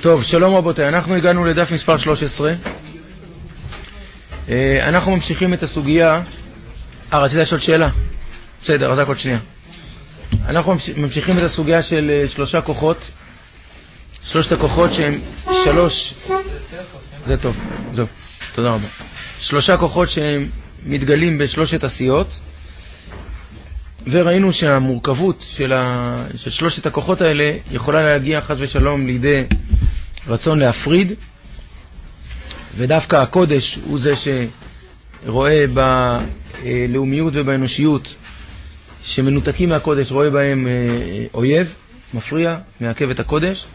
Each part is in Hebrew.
טוב, שלום רבותיי, אנחנו הגענו לדף מספר 13. אנחנו ממשיכים את הסוגיה. רצית לשאול שאלה? בסדר, אז רק עוד שנייה. אנחנו ממשיכים את הסוגיה של שלושה כוחות. שלושת הכוחות שהם זה טוב, זהו, תודה רבה. שלושה כוחות שהם מתגלים בשלושת עשיות, וראינו שהמורכבות של שלושת הכוחות האלה יכולה להגיע חס ושלום לידי רצון להפריד, ודווקא הקודש הוא זה שרואה בלאומיות ובאנושיות שמנותקים מהקודש, רואה בהם אויב, מפריע, מעכב את הקודש,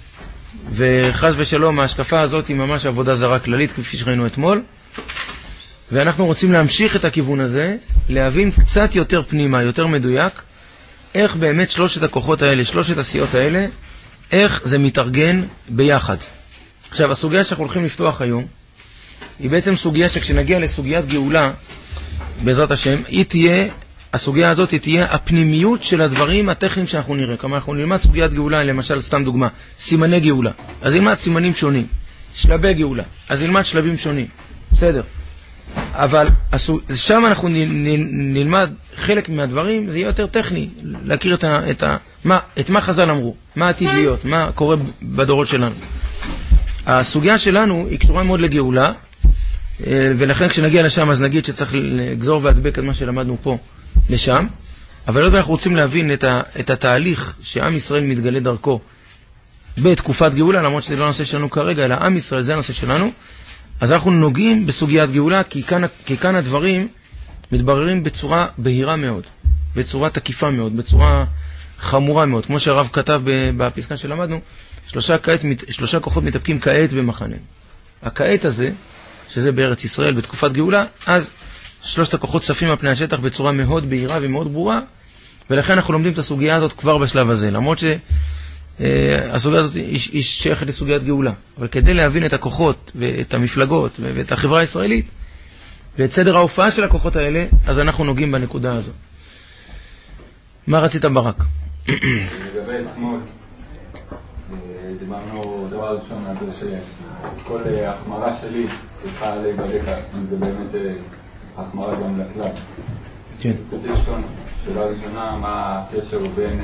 וחס ושלום ההשקפה הזאת היא ממש עבודה זרה כללית כפי שראינו אתמול, ואנחנו רוצים להמשיך את הכיוון הזה, להבין קצת יותר פנימה, יותר מדויק, איך באמת שלושת הכוחות האלה, שלושת עשיות האלה, איך זה מתארגן ביחד. עכשיו, הסוגיה שאנחנו הולכים לפתוח היום, היא בעצם סוגיה שכשנגיע לסוגיית גאולה, בעזרת השם, הסוגיה הזאת היא תהיה הפנימיות של הדברים הטכניים שאנחנו נראה. כלומר, אנחנו נלמד סוגיית גאולה, למשל, סתם דוגמה, סימני גאולה. אז נלמד סימנים שונים. שלבי גאולה. אז נלמד שלבים שונים. בסדר. אבל שם אנחנו נלמד חלק מהדברים, זה יהיה יותר טכני, להכיר את מה חז"ל אמרו, מה עתיד להיות, מה קורה בדורות שלנו. הסוגיה שלנו היא קשורה מאוד לגאולה, ולכן כשנגיע לשם אז נגיד שצריך לגזור והדבק את מה שלמדנו פה לשם, אבל עוד אנחנו רוצים להבין את התהליך שעם ישראל מתגלה דרכו בתקופת גאולה, למרות שזה לא הנושא שלנו כרגע, אלא עם ישראל זה הנושא שלנו. אז אנחנו נוגעים בסוגיית גאולה, כי כאן הדברים מתבררים בצורה בהירה מאוד, בצורה תקיפה מאוד, בצורה חמורה מאוד. כמו שהרב כתב בפסקה שלמדנו, שלושה כוחות מתאפקים כעת במחנה. הכעת הזה, שזה בארץ ישראל בתקופת גאולה, אז שלושת הכוחות צפים על פני השטח בצורה מאוד בהירה ומאוד ברורה, ולכן אנחנו לומדים את הסוגיה הזאת כבר בשלב הזה, למרות הסוגיה הזאת היא שייכת לסוגיית גאולה. אבל כדי להבין את הכוחות ואת המפלגות ואת החברה הישראלית ואת סדר ההופעה של הכוחות האלה, אז אנחנו נוגעים בנקודה הזאת. מה רצית ברק? לגבי אתמול, דיברנו דבר ראשון על זה שכל החמרה שלי צריכה להיבדק, אם זה באמת החמרה גם לכלל. כן. שאלה ראשונה, מה הקשר בין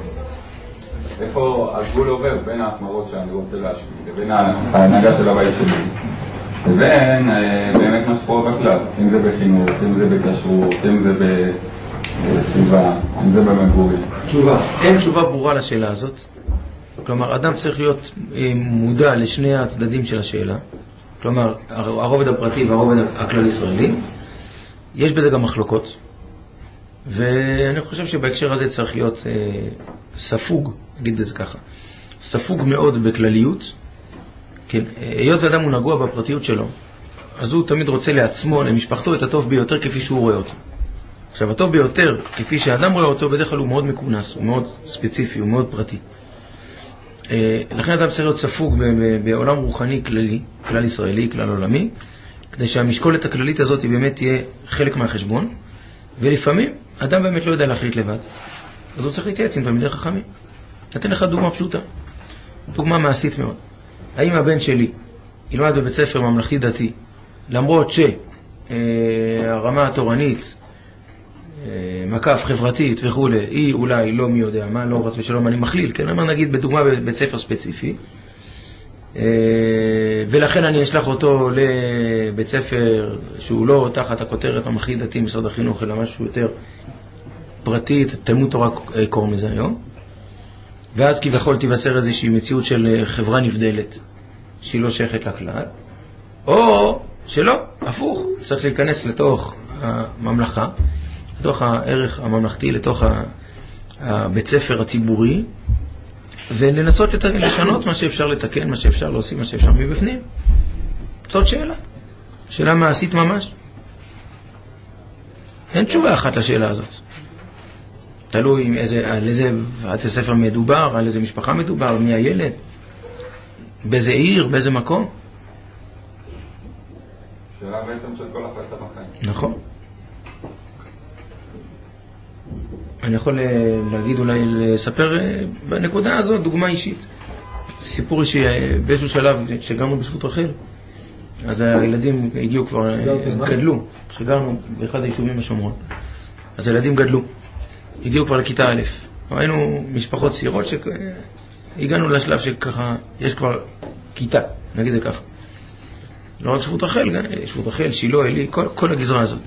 איפה הגבול עובר בין ההחמרות שאני רוצה להשמיד, לבין ההנהגה של הבית שלי, לבין באמת מה שקורה בכלל, אם זה בחינוך, אם זה בכשרות, אם זה בסביבה, אם זה במגורים. אין תשובה ברורה לשאלה הזאת. כלומר, אדם צריך להיות מודע לשני הצדדים של השאלה. כלומר, הרובד הפרטי והרובד הכלל ישראלי. יש בזה גם מחלוקות. ואני חושב שבהקשר הזה צריך להיות ספוג, נגיד את זה ככה, ספוג מאוד בכלליות. כן, היות ואדם הוא נגוע בפרטיות שלו, אז הוא תמיד רוצה לעצמו, למשפחתו, את הטוב ביותר כפי שהוא רואה אותו. עכשיו, הטוב ביותר, כפי שהאדם רואה אותו, בדרך כלל הוא מאוד מקונס, הוא מאוד ספציפי, הוא מאוד פרטי. לכן אדם צריך להיות ספוג בעולם רוחני כללי, כלל ישראלי, כלל עולמי, כדי שהמשקולת הכללית הזאת היא באמת תהיה חלק מהחשבון, ולפעמים אדם באמת לא יודע להחליט לבד, אז הוא צריך להתייעץ עם תלמידי חכמים. נתן לך דוגמה פשוטה, דוגמה מעשית מאוד. האם הבן שלי ילמד בבית ספר ממלכתי דתי, למרות שהרמה התורנית, מקף חברתית וכו', היא אולי לא מי יודע מה, לא רץ ושלום, אני מכליל, כן? אמר נגיד בדוגמה בבית ספר ספציפי, ולכן אני אשלח אותו לבית ספר שהוא לא תחת הכותרת הממלכתי דתי משרד החינוך, אלא משהו יותר פרטי, תלמוד תורה קוראים לזה היום, ואז כביכול תיווצר איזושהי מציאות של חברה נבדלת שהיא לא שייכת לכלל, או שלא, הפוך, צריך להיכנס לתוך הממלכה, לתוך הערך הממלכתי, לתוך הבית ספר הציבורי, ולנסות לשנות מה שאפשר לתקן, מה שאפשר להוסיף, מה שאפשר מבפנים. זאת שאלה מעשית ממש. אין תשובה אחת לשאלה הזאת. תלוי על איזה בתי ספר מדובר, על איזה משפחה מדובר, מי הילד, באיזה עיר, באיזה מקום. שאלה בעצם של כל החלטה בחיים. נכון. אני יכול להגיד, אולי לספר בנקודה הזאת דוגמה אישית. סיפור אישי, באיזשהו שלב שגרנו בזכות רחל, אז הילדים הגיעו כבר, גדלו, שגרנו באחד היישובים בשומרון. אז הילדים גדלו, הגיעו כבר לכיתה א'. היינו משפחות צעירות שהגענו לשלב שככה, יש כבר כיתה, נגיד זה ככה. לא רק שבות רחל, שבות רחל, שילה, אלי, כל הגזרה הזאת.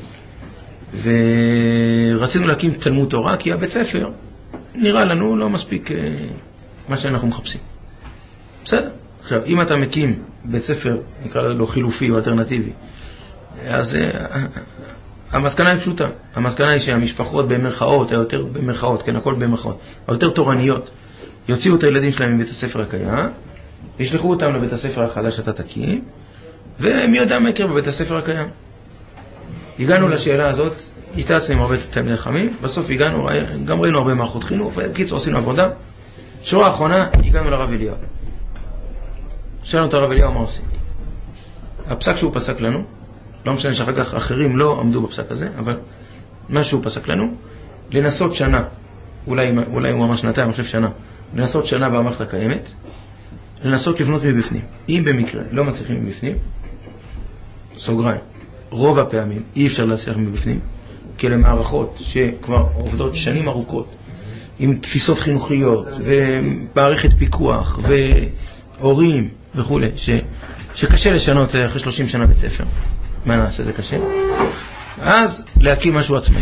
ורצינו להקים תלמוד תורה, כי הבית ספר נראה לנו לא מספיק מה שאנחנו מחפשים. בסדר. עכשיו, אם אתה מקים בית ספר, נקרא לו חילופי או אלטרנטיבי, אז המסקנה היא פשוטה. המסקנה היא שהמשפחות במרכאות, היותר במרכאות, כן, הכל במרכאות, היותר תורניות, יוציאו את הילדים שלהם מבית הספר הקיים, ישלחו אותם לבית הספר החדש שאתה תקים, ומי יודע מה יקרה בבית הספר הקיים. הגענו לשאלה הזאת, התייעצנו עם הרבה תלמידי חכמים, בסוף הגענו, גם ראינו הרבה מערכות חינוך, ובקיצור עשינו עבודה. שורה האחרונה, הגענו לרב אליהו. שאלנו את הרב אליהו מה עושים. הפסק שהוא פסק לנו, לא משנה שאחר כך אחרים לא עמדו בפסק הזה, אבל מה שהוא פסק לנו, לנסות שנה, אולי הוא ממש שנתיים, אני חושב שנה, לנסות שנה במערכת הקיימת, לנסות לבנות מבפנים. אם במקרה לא מצליחים מבפנים, סוגריים, רוב הפעמים אי אפשר להצליח מבפנים, כי אלה מערכות שכבר עובדות שנים ארוכות, עם תפיסות חינוכיות, ומערכת פיקוח, והורים וכו', שקשה לשנות אחרי 30 שנה בית ספר. מה נעשה? זה קשה. אז להקים משהו עצמאי.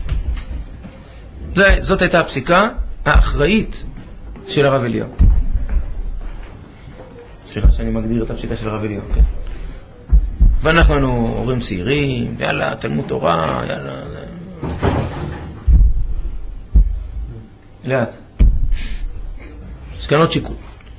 זאת הייתה הפסיקה האחראית של הרב אליהו. סליחה שאני מגדיר את הפסיקה של הרב אליהו, כן? ואנחנו הורים צעירים, יאללה, תלמוד תורה, יאללה. לאט. סכנות שיקול.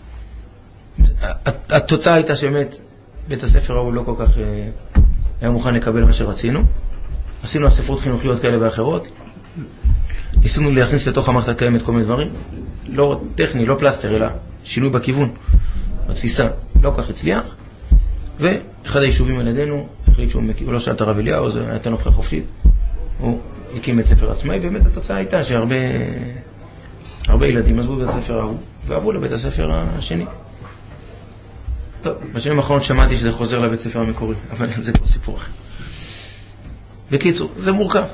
התוצאה הייתה שבאמת בית הספר הוא לא כל כך היה מוכן לקבל מה שרצינו. עשינו הספרות חינוכיות כאלה ואחרות. ניסינו להכניס לתוך המערכת הקיימת כל מיני דברים. לא טכני, לא פלסטר, אלא שינוי בכיוון, בתפיסה. לא כל כך הצליח. ואחד היישובים על ידינו החליט שהוא לא שאל את הרב אליהו, זה הייתה לו בחירה חופשית. הוא הקים בית ספר עצמאי, ובאמת התוצאה הייתה שהרבה ילדים עזבו בית הספר ההוא ועברו לבית הספר השני. טוב, בשנים האחרונות שמעתי שזה חוזר לבית ספר המקורי, אבל זה כבר סיפור אחר. בקיצור, זה מורכב.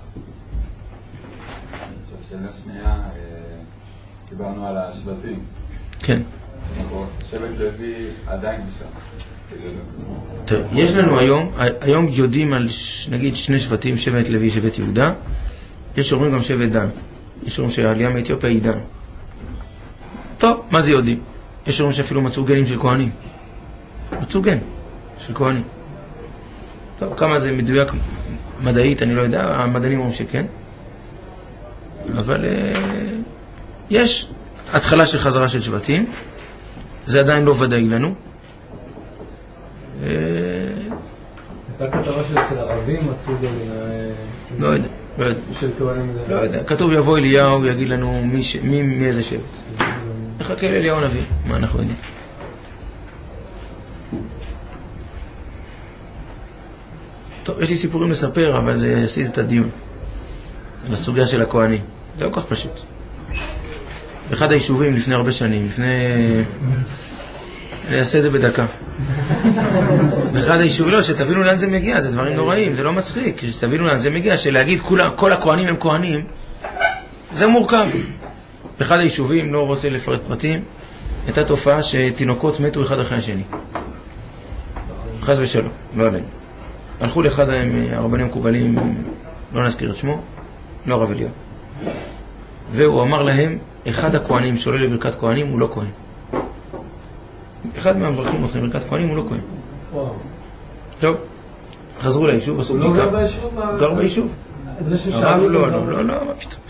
שאלה שנייה, דיברנו על השבטים. כן. שבט לוי עדיין בשם. טוב, יש לנו היום יודעים על נגיד שני שבטים, שבט לוי, שבט יהודה. יש שאומרים גם שבט דן. יש שאומרים שהעלייה מאתיופיה היא דן. טוב, מה זה יודעים? יש שאומרים שאפילו מצאו גנים של כהנים. מצאו גן של כהנים. טוב, כמה זה מדויק מדעית, אני לא יודע, המדענים אומרים שכן. אבל יש התחלה של חזרה של שבטים. זה עדיין לא ודאי לנו. הייתה כתבה של אצל ערבים מצאו גנים לא יודע. לא יודע, כתוב יבוא אליהו, יגיד לנו מאיזה שבט. נחכה לאליהו נביא, מה אנחנו יודעים. טוב, יש לי סיפורים לספר, אבל זה יסיט את הדיון. לסוגיה של הכהנים. זה לא כל כך פשוט. באחד היישובים לפני הרבה שנים, אני אעשה את זה בדקה. באחד היישובים, לא, שתבינו לאן זה מגיע, זה דברים נוראים, זה לא מצחיק, שתבינו לאן זה מגיע, שלהגיד כל הכהנים הם כהנים, זה מורכב. באחד היישובים, לא רוצה לפרט פרטים, הייתה תופעה שתינוקות מתו אחד אחרי השני. חס ושלום, לא עלינו. הלכו לאחד הרבנים המקובלים, לא נזכיר את שמו, לא הרב אליהו. והוא אמר להם, אחד הכהנים שעולה לברכת כהנים הוא לא כהן. אחד מהמברכים הולכים לברכת כהנים הוא לא כהן. טוב, חזרו ליישוב, עשו בדיקה. הוא לא גר ביישוב? גר ביישוב. הרב לא, מה פתאום.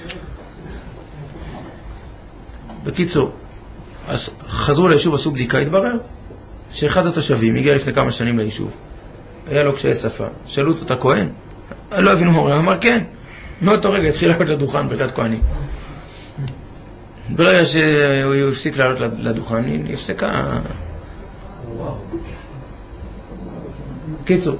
בקיצור, אז חזרו ליישוב, עשו בדיקה, התברר שאחד התושבים הגיע לפני כמה שנים ליישוב. היה לו קשיי שפה, שאלו אותו, אתה כהן? לא הבינו מה הוא אמר, כן. מאותו רגע התחיל לעלות לדוכן ברכת כהנים. ברגע שהוא הפסיק לעלות לדוכן, היא הפסקה. קיצור,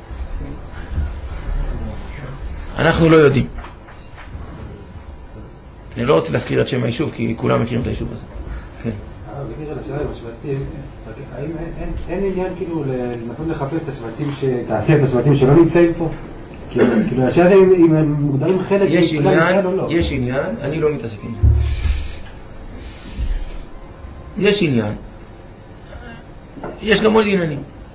אנחנו לא יודעים. אני לא רוצה להזכיר את שם היישוב, כי כולם מכירים את היישוב הזה. כן. בקשר לשאלה עם השבטים, האם אין עניין כאילו לנסות לחפש את השבטים, תעשיית השבטים שלא נמצאים פה? כאילו השאלה אם הם מוגדרים חלק מכלל ישראל או לא? יש עניין, אני לא מתעסק עם זה. יש עניין. יש גם עוד עניינים.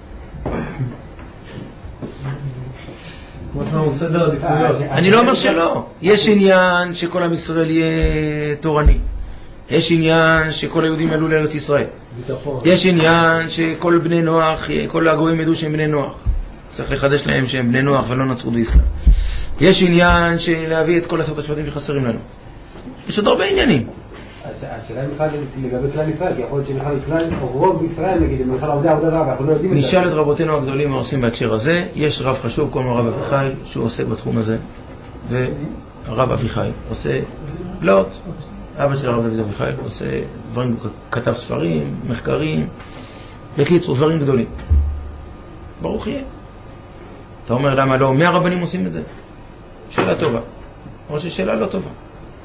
כמו שאנחנו סדר עדיפויות. אני לא אומר שלא. יש עניין שכל עם ישראל יהיה תורני. יש עניין שכל היהודים יעלו לארץ ישראל. יש עניין שכל בני נוח, כל הגויים ידעו שהם בני נוח. צריך לחדש להם שהם בני נוח ולא נצרות באסלאם. יש עניין של להביא את כל 10 השבטים שחסרים לנו. יש עוד הרבה עניינים. השאלה היא בכלל לגבי כלל ישראל, כי יכול להיות שבכלל כלל רוב ישראל, נגיד, הם בכלל עובדי עבודה רב, אנחנו לא יודעים את זה. נשאל את רבותינו הגדולים מה עושים בהקשר הזה. יש רב חשוב, קוראים לו הרב אביחי, שהוא עוסק בתחום הזה. והרב אביחי עושה פלאות. אבא של הרב דוד אביחי עושה דברים, כתב ספרים, מחקרים, בקיצור, דברים גדולים. ברוך יהיה. אתה אומר למה לא? 100 רבנים עושים את זה? שאלה טובה. או ששאלה לא טובה.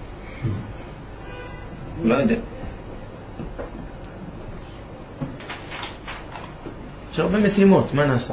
לא יודע. יש הרבה משימות, מה נעשה?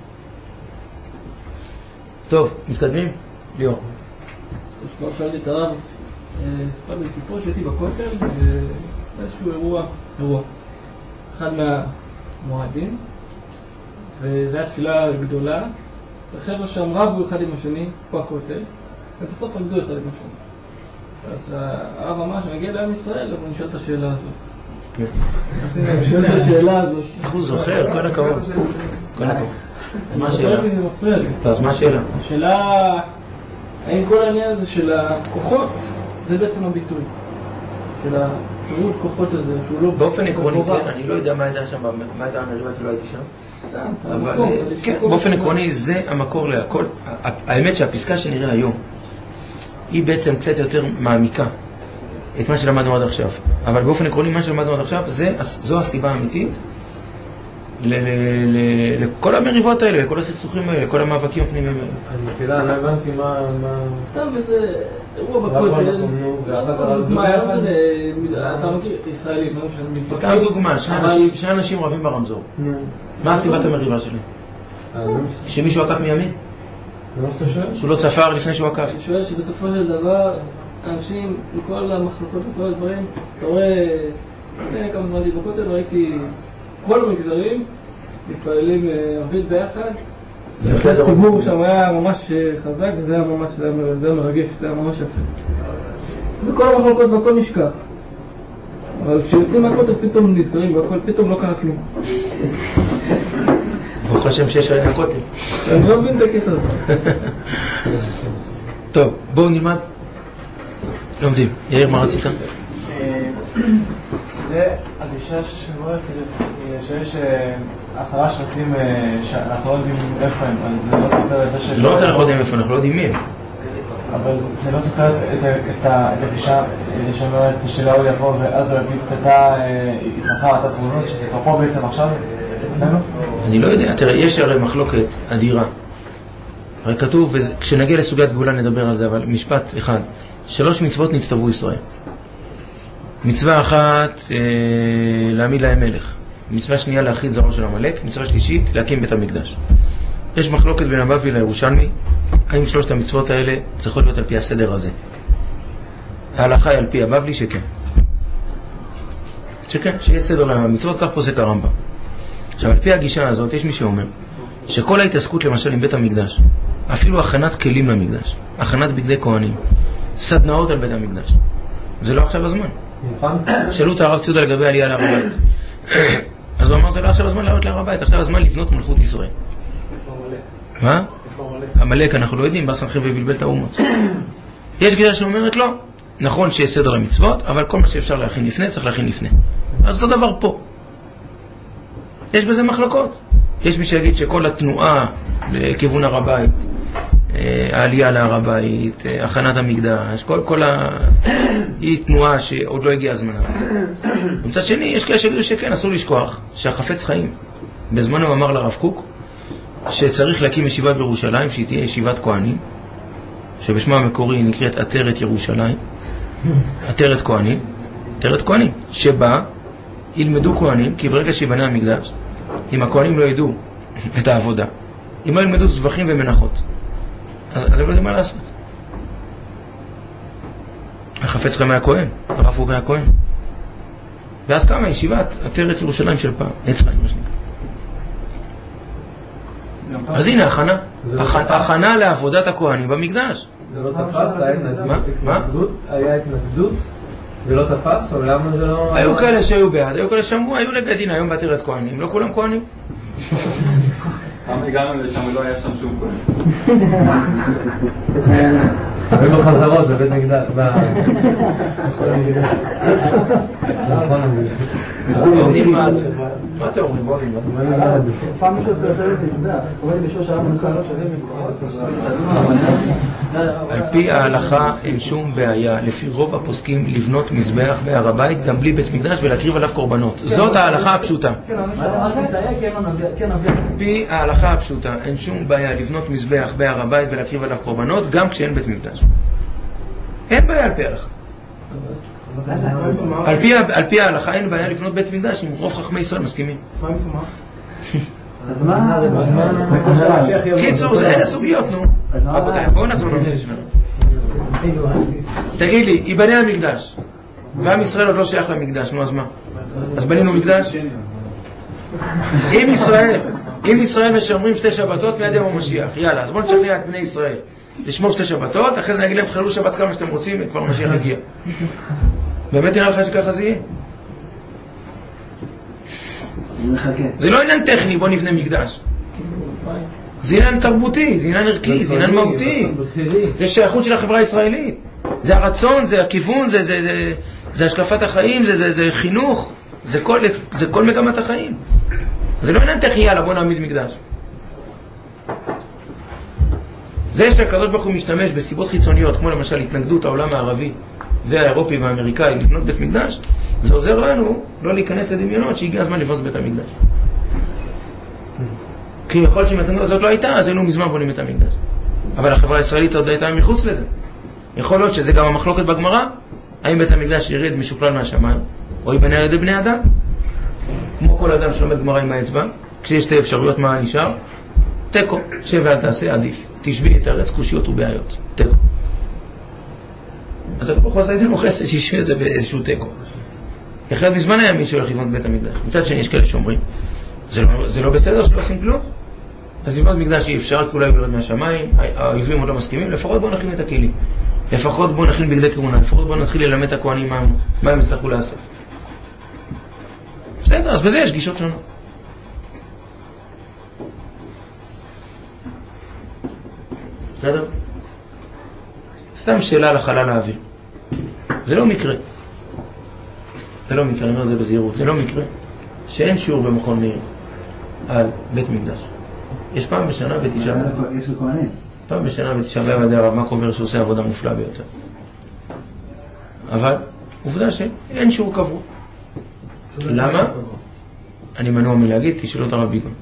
טוב, מתקדמים? ליאור. כבר שאלתי את הרב, סיפרתי סיפור שהייתי בכותל, ואיזשהו אירוע. אחד מהמועדים, וזו הייתה תפילה גדולה, וחבר'ה שם רבו אחד עם השני, פה הכותל, ובסוף עבדו אחד עם השני. אז הרב אמר שנגיע לעם ישראל, אז אני שואל את השאלה הזאת. אני שואל את השאלה הזאת. הוא זוכר, כל הכבוד. כל הכבוד. אז מה השאלה? זה מפריע לי. אז מה השאלה? השאלה, האם כל העניין הזה של הכוחות, זה בעצם הביטוי. של הפירוט כוחות הזה, שהוא לא... באופן עקרוני, כן, אני לא יודע מה הייתה שם, מה הייתה המריבה, כי לא הייתי שם. סתם, אבל כן, באופן עקרוני זה המקור להכל. האמת שהפסקה שנראה היום, היא בעצם קצת יותר מעמיקה את מה שלמדנו עד עכשיו. אבל באופן עקרוני, מה שלמדנו עד עכשיו, זו הסיבה האמיתית לכל המריבות האלה, לכל הסכסוכים האלה, לכל המאבקים הפנימיים האלה. אני תפילה, לא הבנתי מה... סתם איזה אירוע בכותל, אתה מכיר ישראלים, סתם דוגמה, שני אנשים רבים ברמזור. מה הסיבת המריבה שלהם? שמישהו עקף מימין? שהוא לא צפר לפני שהוא עקף. אני שואל שבסופו של דבר, אנשים, מכל המחלוקות וכל הדברים, אתה רואה, לפני כמה זמן בכותל, ראיתי כל המגזרים מתפללים ערבית ביחד. הציבור שם היה ממש חזק, וזה היה ממש, זה היה מרגש, זה היה ממש יפה. וכל המחלוקות והכל נשכח. אבל כשיוצאים מהכותל פתאום נזכרים והכל, פתאום לא קרה כלום. ברוך השם שיש עליהם הכותל. אני לא מבין את הקטע הזה. טוב, בואו נלמד. לומדים. יאיר, מה רצית? זה הגישה ששמורה, שיש 10 שבטים שאנחנו לא יודעים איפה הם, אז זה לא סותר את זה של... זה לא רק אנחנו יודעים איפה, אנחנו לא יודעים מי הם. אבל זה לא סותר את הגישה שאומרת שאלה הוא יבוא ואז הוא יגיד אתה יששכר, אתה זבולון, שזה כבר פה בעצם עכשיו אצלנו? אני לא יודע, תראה, יש הרי מחלוקת אדירה. הרי כתוב, כשנגיע לסוגיית גאולה נדבר על זה, אבל משפט אחד. 3 מצוות נצטוו ישראל. מצווה אחת, להעמיד להם מלך. מצווה שנייה, להכריז זרעו של עמלק. מצווה שלישית, להקים בית המקדש. יש מחלוקת בין הבבלי לירושלמי, האם 3 המצוות האלה צריכות להיות על פי הסדר הזה. ההלכה היא על פי הבבלי שכן. שכן, שיש סדר למצוות, כך פוסק הרמב"ם. עכשיו, על פי הגישה הזאת, יש מי שאומר שכל ההתעסקות למשל עם בית המקדש, אפילו הכנת כלים למקדש, הכנת בגדי כהנים, סדנאות על בית המקדש, זה לא עכשיו הזמן. שאלו את הרב ציודה לגבי עלייה להר הבית. אז הוא אמר, זה לא עכשיו הזמן לעלות להר הבית, עכשיו הזמן לבנות מלכות ישראל. מה? המלך אנחנו לא יודעים, בא סנחריב ובלבל את האומות. יש גישה שאומרת לא, נכון שיש סדר למצוות, אבל כל מה שאפשר להכין לפני, צריך להכין לפני. אז אותו דבר פה. יש בזה מחלוקות. יש מי שיגיד שכל התנועה לכיוון הר הבית, העלייה להר הבית, הכנת המקדש, היא תנועה שעוד לא הגיעה הזמן. ומצד שני, יש כאלה שיגידו שכן, אסור לשכוח שהחפץ חיים. בזמנו הוא אמר לרב קוק שצריך להקים ישיבה בירושלים, שהיא תהיה ישיבת כהנים, שבשמה המקורי נקראת עטרת ירושלים, עטרת כהנים, שבה ילמדו כהנים, כי ברגע שיבנה המקדש, אם הכהנים לא ידעו את העבודה, אם לא ילמדו זבחים ומנחות, אז הם לא יודעים מה לעשות. החפץ חיים היה כהן, הרב קוק היה כהן. ואז קמה ישיבת עטרת ירושלים של פעם, נצחי, מה שנקרא. אז הנה, הכנה לעבודת הכהנים במקדש. זה לא תפס? היה התנגדות? זה לא תפס? או למה זה לא... היו כאלה שהיו בעד, היו כאלה שאמרו, היו לבית דין היום בעטרת כהנים, לא כולם כהנים. פעם הגענו לשם ולא היה שם שום כהן. היו בחזרות בבית מקדש, בכל המקדש. מה אתם אומרים? בואו נלמד. פעם מישהו פרצה במזבח, קורא לי בשור שעה מנכ"ל לא שווה מקורות. על פי ההלכה אין שום בעיה, לפי רוב הפוסקים, לבנות מזבח בהר הבית גם בלי בית מקדש ולהקריב עליו קורבנות. זאת ההלכה הפשוטה. פי ההלכה הפשוטה, אין שום בעיה לבנות מזבח בהר הבית ולהקריב עליו קורבנות גם כשאין בית מקדש. אין בעיה על פי ההלכה. על פי ההלכה אין בעיה לבנות בית מקדש אם רוב חכמי ישראל מסכימים. מה מתומך? אז מה? קיצור, זה אלה סוגיות, נו. רבותיי, בואו נחזור לנושא שלנו. תגיד לי, ייבנה המקדש ועם ישראל עוד לא שייך למקדש, נו אז מה? אז בנינו מקדש? אם ישראל משמרים 2 שבתות מיד יום המשיח, יאללה, אז בואו נשכנע את בני ישראל לשמור 2 שבתות, אחרי זה נגיד להם תחללו שבת כמה שאתם רוצים וכבר המשיח הגיע. באמת נראה לך שככה זה יהיה? זה לא עניין טכני, בוא נבנה מקדש. זה עניין תרבותי, זה עניין ערכי, זה עניין מהותי. זה שייכות של החברה הישראלית. זה הרצון, זה הכיוון, זה השקפת החיים, זה חינוך, זה כל מגמת החיים. זה לא עניין טכני, יאללה, בוא נעמיד מקדש. זה שהקדוש ברוך הוא משתמש בסיבות חיצוניות, כמו למשל התנגדות העולם הערבי והאירופי והאמריקאי לבנות בית מקדש, זה עוזר לנו לא להיכנס לדמיונות שהגיע הזמן לבנות בית המקדש. כי יכול להיות שאם התנגדות הזאת לא הייתה, אז היינו מזמן בונים את המקדש. אבל החברה הישראלית עוד הייתה מחוץ לזה. יכול להיות שזה גם המחלוקת בגמרא, האם בית המקדש ירד משוקלל מהשמיים, או ייבנה על ידי בני אדם. כמו כל אדם שלומד גמרא עם האצבע, כשיש 2 אפשרויות מה נשאר, תיקו, שב ואל תעשה, עדיף. תשבי את הארץ, קושיות ובעיות. תיקו. אז הקדוש ברוך הוא עשה איתנו חסד שישווה את זה באיזשהו תיקו. אחרת מזמן היה מי שהולך לבנות בית המקדש. מצד שני יש כאלה שאומרים, זה לא בסדר שלא עושים כלום? אז לבנות מקדש אי אפשר, כי אולי הוא ירד מהשמיים, האויבים עוד לא מסכימים, לפחות בואו נכין את הכלים. לפחות בואו נכין בגדי כהונה, לפחות בואו נתחיל ללמד את הכהנים מה הם יצטרכו לעשות. בסדר, אז בזה יש גישות שונות. בסדר? סתם שאלה לחלל האוויר. זה לא מקרה. זה לא מקרה, אני אומר את זה בזהירות. זה לא מקרה שאין שיעור במכון מאיר על בית מקדש. יש פעם בשנה בתשעה באב. יש לכהנים. פעם בשנה בתשעה באב עדי הרב מקובר שעושה עבודה מופלאה ביותר. אבל עובדה שאין שיעור קבוע. למה? אני מנוע מלהגיד, תשאלו את הרב ביגון.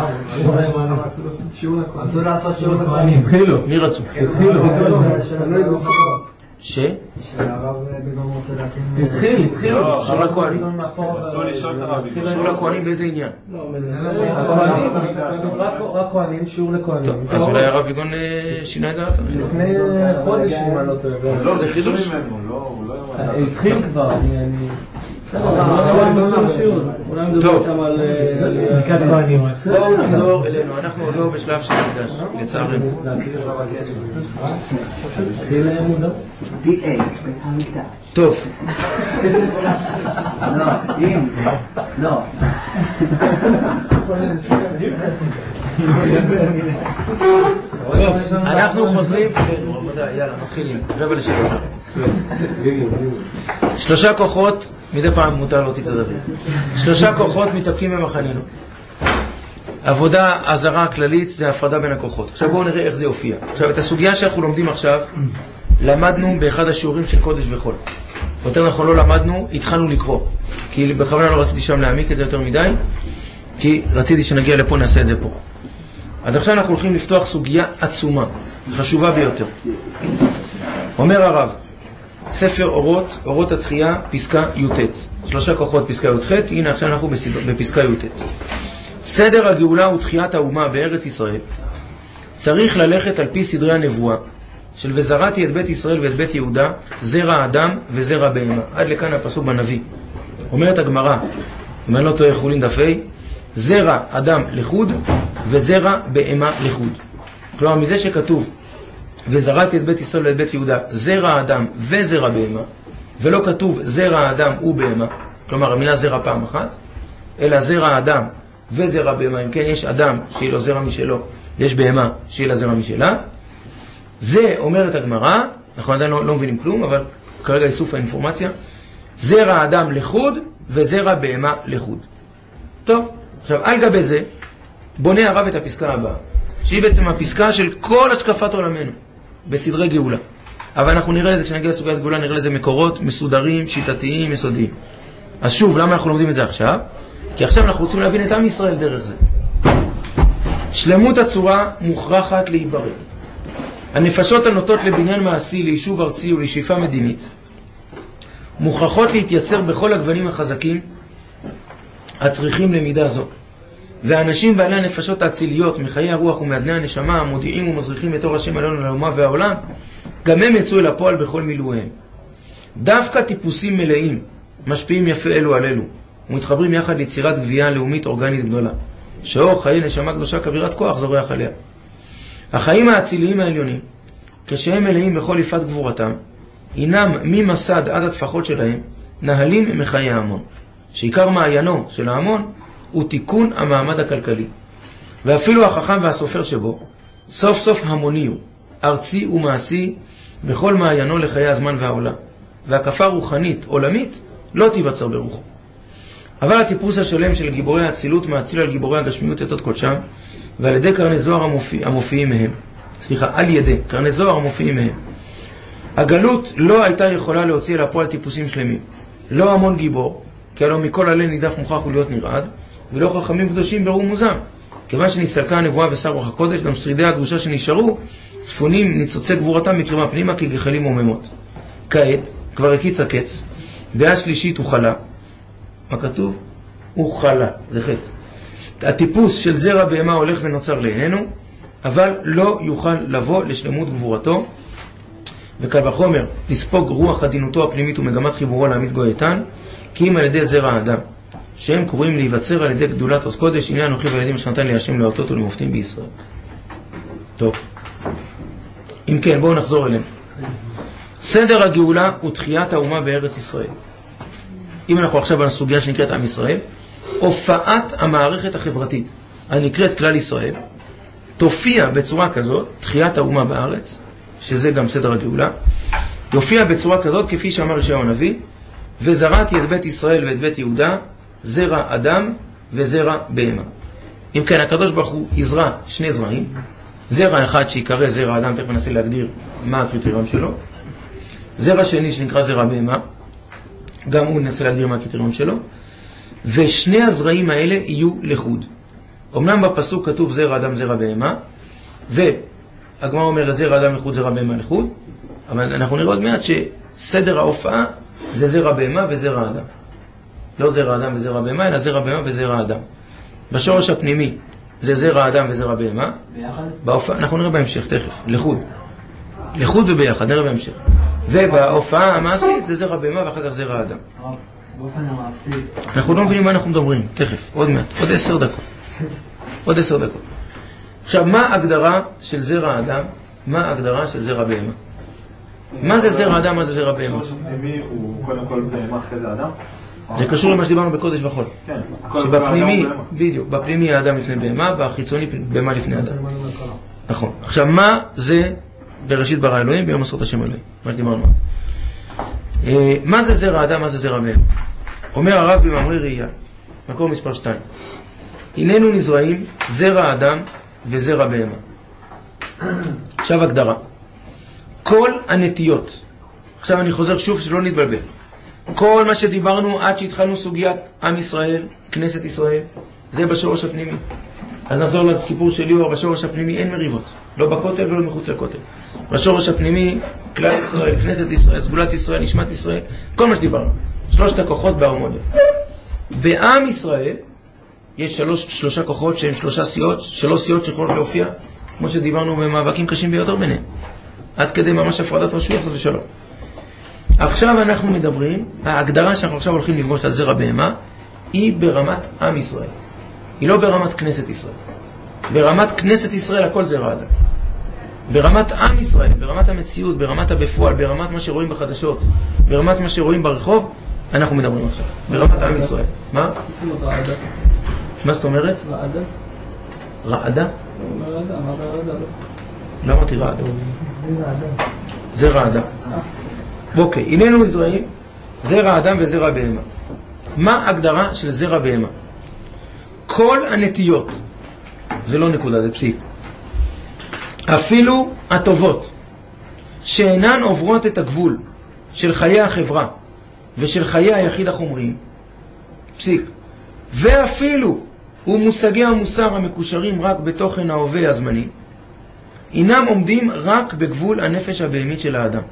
רצו לעשות שיעור לכהנים. התחילו. מי רצו? התחילו. שהרב ביגון רוצה להקים... התחילו. שיעור לכהנים. רצו לשאול את הרב ביגון. שיעור לכהנים באיזה עניין? רק כהנים, שיעור לכהנים. טוב, אז אולי הרב ביגון שינה את דעתו. לפני חודש אם אני לא טועה. לא, זה חידוש. התחיל כבר, טוב, בואו בואו נחזור אלינו, אנחנו עוד לא בשלב של מקדש, לצערנו. טוב. לא. טוב, אנחנו חוזרים. יאללה, מתחילים. 6:45. 3 כוחות, מדי פעם מותר להוציא קצת אוויר. 3 כוחות מתאפקים במחנינו. עבודה הזרה הכללית זה הפרדה בין הכוחות. עכשיו בואו נראה איך זה יופיע. עכשיו את הסוגיה שאנחנו לומדים עכשיו למדנו באחד השיעורים של קודש וחול. יותר נכון לא למדנו, התחלנו לקרוא. כי בכוונה לא רציתי שם להעמיק את זה יותר מדי, כי רציתי שנגיע לפה, נעשה את זה פה. עד עכשיו אנחנו הולכים לפתוח סוגיה עצומה, חשובה ביותר. אומר הרב, ספר אורות, אורות התחייה, פסקה י"ט. 3 כוחות פסקה י"ח, הנה עכשיו אנחנו בפסקה י"ט. סדר הגאולה ותחיית האומה בארץ ישראל צריך ללכת על פי סדרי הנבואה של וזרעתי את בית ישראל ואת בית יהודה, זרע אדם וזרע בהמה. עד לכאן הפסוק בנביא. אומרת הגמרא, אם אני לא טועה חולין דף ה', זרע אדם לחוד וזרע בהמה לחוד. כלומר, מזה שכתוב וזרעתי את בית ישראל ואת בית יהודה, זרע אדם וזרע בהמה, ולא כתוב זרע אדם ובהמה, כלומר המילה זרע פעם אחת, אלא זרע אדם וזרע בהמה. אם כן, יש אדם שיהיה לו זרע משלו, יש בהמה שיהיה לה זרע משלה. זה אומרת הגמרא, אנחנו עדיין לא מבינים כלום, אבל כרגע איסוף האינפורמציה, זרע אדם לחוד וזרע בהמה לחוד. טוב, עכשיו על גבי זה בונה הרב את הפסקה הבאה, שהיא בעצם הפסקה של כל השקפת עולמנו בסדרי גאולה. אבל אנחנו נראה לזה, כשנגיע לסוגיית גאולה, נראה לזה מקורות מסודרים, שיטתיים, יסודיים. אז שוב, למה אנחנו לומדים את זה עכשיו? כי עכשיו אנחנו רוצים להבין את עם ישראל דרך זה. שלמות הצורה מוכרחת להיברר. הנפשות הנוטות לבניין מעשי, ליישוב ארצי ולשאיפה מדינית, מוכרחות להתייצר בכל הגוונים החזקים הצריכים למידה זו. והאנשים בעלי הנפשות האציליות מחיי הרוח ומעדני הנשמה המודיעים ומזריחים את אור השם עלינו לאומה והעולם, גם הם יצאו אל הפועל בכל מילואיהם. דווקא טיפוסים מלאים משפיעים יפה אלו על אלו ומתחברים יחד ליצירת גבייה לאומית אורגנית גדולה, שאור חיי נשמה קדושה כבירת כוח זורח עליה. החיים האציליים העליונים, כשהם מלאים בכל יפת גבורתם, הינם ממסד עד התפחות שלהם נהלים מחיי ההמון, שעיקר מעיינו של ההמון הוא תיקון המעמד הכלכלי. ואפילו החכם והסופר שבו סוף סוף המוני הוא, ארצי ומעשי בכל מעיינו לחיי הזמן והעולם, והקפה רוחנית עולמית לא תיווצר ברוחו. אבל הטיפוס השלם של גיבורי האצילות מאציל על גיבורי הגשמיות את עוד קודשם, ועל ידי קרני זוהר המופיעים מהם, על ידי קרני זוהר המופיעים מהם, הגלות לא הייתה יכולה להוציא אל הפועל טיפוסים שלמים. לא המון גיבור, כי הלא מכל עלי נידף מוכרח ולהיות נרעד, ולא חכמים קדושים ברור מוזם. כיוון שנסתלקה הנבואה ושר רוח הקודש, גם שרידי הקדושה שנשארו, צפונים ניצוצי גבורתם מקרימה פנימה כגחלים וממות. כעת, כבר הקיץ הקץ, דעה שלישית הוא חלה. מה כתוב? הוא חלה, זה חטא. הטיפוס של זרע בהמה הולך ונוצר לעינינו, אבל לא יוכל לבוא לשלמות גבורתו, וקל וחומר לספוג רוח עדינותו הפנימית ומגמת חיבורו לעמית גוי איתן, כי אם על ידי זרע האדם, שהם קוראים להיווצר על ידי גדולת עוז קודש, הנה אנוכי וילדים שנתן לי השם לאותות ולמופתים בישראל. טוב. אם כן, בואו נחזור אלינו. סדר הגאולה ותחיית האומה בארץ ישראל. אם אנחנו עכשיו על הסוגיה שנקראת עם ישראל, הופעת המערכת החברתית הנקראת כלל ישראל, תופיע בצורה כזאת, תחיית האומה בארץ, שזה גם סדר הגאולה, יופיע בצורה כזאת כפי שאמר ישעיהו הנביא, וזרעתי את בית ישראל ואת בית יהודה, זרע אדם וזרע בהמה. אם כן, הקדוש ברוך הוא יזרע שני זרעים, זרע אחד שיקרא זרע אדם, תכף ננסה להגדיר מה הקריטריון שלו, זרע שני שנקרא זרע בהמה, גם הוא ננסה להגדיר מה הקריטריון שלו, ושני הזרעים האלה יהיו לחוד. אמנם בפסוק כתוב זרע אדם זרע בהמה, והגמרא אומרת זרע אדם לחוד זרע בהמה לחוד, אבל אנחנו נראה עוד מעט שסדר ההופעה זה זרע בהמה וזרע אדם. לא זרע אדם וזרע בהמה, אלא זרע בהמה וזרע אדם. בשורש הפנימי זה זרע אדם וזרע בהמה. ביחד? בהופעה, אנחנו נראה בהמשך, תכף, לחוד. לחוד וביחד, נראה בהמשך. ובהופעה המעשית זה זרע בהמה ואחר כך זרע אדם. באופן המעשי. אנחנו לא מבינים מה אנחנו מדברים, תכף, עוד מעט, עוד 10 דקות. עוד 10 דקות. עכשיו, מה ההגדרה של זרע אדם? מה ההגדרה של זרע בהמה? מה זה זרע אדם, מה זה זרע בהמה? השורש הפנימי הוא קודם כל בהמה אחרי זה אדם? זה קשור למה שדיברנו בקודש וחול. כן. שבפנימי, בדיוק, בפנימי האדם לפני בהמה, בחיצוני בהמה לפני אדם. נכון. עכשיו, מה זה בראשית ברא אלוהים, ביום עשרות השם אלוהים? מה שדיברנו אז. מה זה זרע אדם, מה זה זרע בהמה? אומר הרב במאמרי ראייה, מקור מספר 2. הננו נזרעים זרע אדם וזרע בהמה. עכשיו הגדרה. כל הנטיות, עכשיו אני חוזר שוב שלא נתבלבל, כל מה שדיברנו עד שהתחלנו סוגיית עם ישראל, כנסת ישראל, זה בשורש הפנימי. אז נחזור לסיפור של ליאור, בשורש הפנימי אין מריבות, לא בכותל ולא מחוץ לכותל. בשורש הפנימי, כלל ישראל, כנסת ישראל, סגולת ישראל, נשמת ישראל, כל מה שדיברנו. 3 הכוחות בהרמוניה. בעם ישראל יש 3 כוחות שהם 3 סיעות, 3 סיעות שיכולות להופיע, כמו שדיברנו במאבקים קשים ביותר ביניהם. עד כדי ממש הפרדת רשויות ושלום. עכשיו אנחנו מדברים, ההגדרה שאנחנו עכשיו הולכים לפגוש על זרע בהמה, היא ברמת עם ישראל. היא לא ברמת כנסת ישראל. ברמת כנסת ישראל הכל זרע אדם. ברמת עם ישראל, ברמת המציאות, ברמת הבפועל, ברמת מה שרואים בחדשות, ברמת מה שרואים ברחוב, אנחנו מדברים עכשיו. ברמת עם ישראל. מה? מה זאת אומרת? רעדה. רעדה? רעדה, אמרת רעדה, לא. לא אמרתי רעדה. זה רעדה. אוקיי, הננו זרעים, זרע אדם וזרע בהמה. מה ההגדרה של זרע בהמה? כל הנטיות, זה לא נקודה, זה פסיק. אפילו הטובות, שאינן עוברות את הגבול של חיי החברה ושל חיי היחיד החומריים, פסיק. ואפילו ומושגי המוסר המקושרים רק בתוכן ההווה הזמני, אינם עומדים רק בגבול הנפש הבהמית של האדם.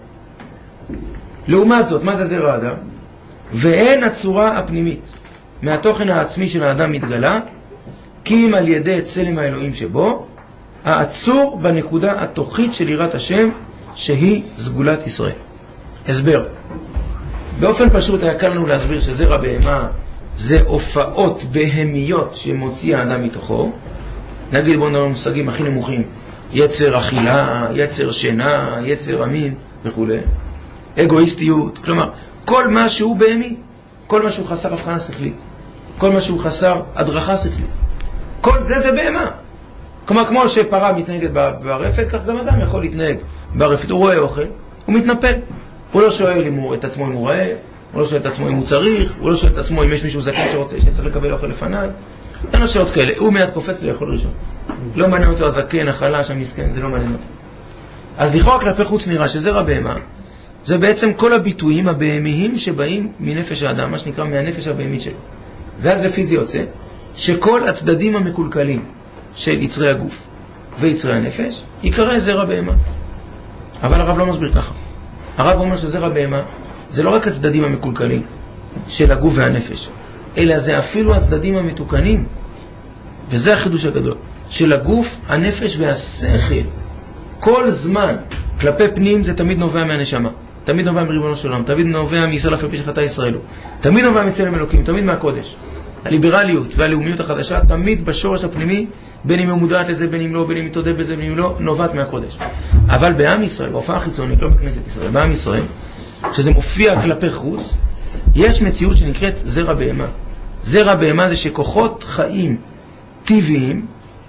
לעומת זאת, מה זה זרע האדם? ואין הצורה הפנימית מהתוכן העצמי של האדם מתגלה, כי אם על ידי צלם האלוהים שבו, העצור בנקודה התוכית של יראת השם, שהיא סגולת ישראל. הסבר. באופן פשוט היה קל לנו להסביר שזרע בהמה זה הופעות בהמיות שמוציא האדם מתוכו. נגיד בואו נראה מושגים הכי נמוכים, יצר אכילה, יצר שינה, יצר המין וכו'. אגואיסטיות, כלומר, כל מה שהוא בהמי, כל מה שהוא חסר הבחנה שכלית, כל מה שהוא חסר הדרכה שכלית, כל זה בהמה. כלומר, כמו שפרה מתנהגת ברפת, כך גם אדם יכול להתנהג ברפת. הוא רואה אוכל, הוא מתנפל. הוא לא שואל את עצמו אם הוא רעב, הוא לא שואל את עצמו אם הוא צריך, הוא לא שואל את עצמו אם יש מישהו זקן שצריך לקבל אוכל לפניי. אין לו שאלות כאלה, הוא מיד קופץ לאכול ראשון. לא מעניין אותו הזקן, החלש, המסכן, זה לא מעניין אותו. אז לכאורה כלפי חוץ נראה שזרע בהמה, זה בעצם כל הביטויים הבהמיים שבאים מנפש האדם, מה שנקרא מהנפש הבהמית שלו. ואז לפי זה יוצא שכל הצדדים המקולקלים של יצרי הגוף ויצרי הנפש יקרא זרע בהמה. אבל הרב לא מסביר ככה. הרב אומר שזרע בהמה זה לא רק הצדדים המקולקלים של הגוף והנפש, אלא זה אפילו הצדדים המתוקנים, וזה החידוש הגדול, של הגוף, הנפש והשכל. כל זמן כלפי פנים זה תמיד נובע מהנשמה, תמיד נובע מריבונו של עולם, תמיד נובע מישראל אף על פי שחטא ישראל, תמיד נובע מצלם אלוקים, תמיד מהקודש. הליברליות והלאומיות החדשה תמיד בשורש הפנימי, בין אם הוא מודעת לזה, בין אם לא, בין אם היא תודה בזה, בין אם לא, נובעת מהקודש. אבל בעם ישראל, בהופעה החיצונית, לא בכנסת ישראל, בעם ישראל, כשזה מופיע כלפי חוץ, יש מציאות שנקראת זרע בהמה. זרע בהמה זה שכוחות חיים טבעיים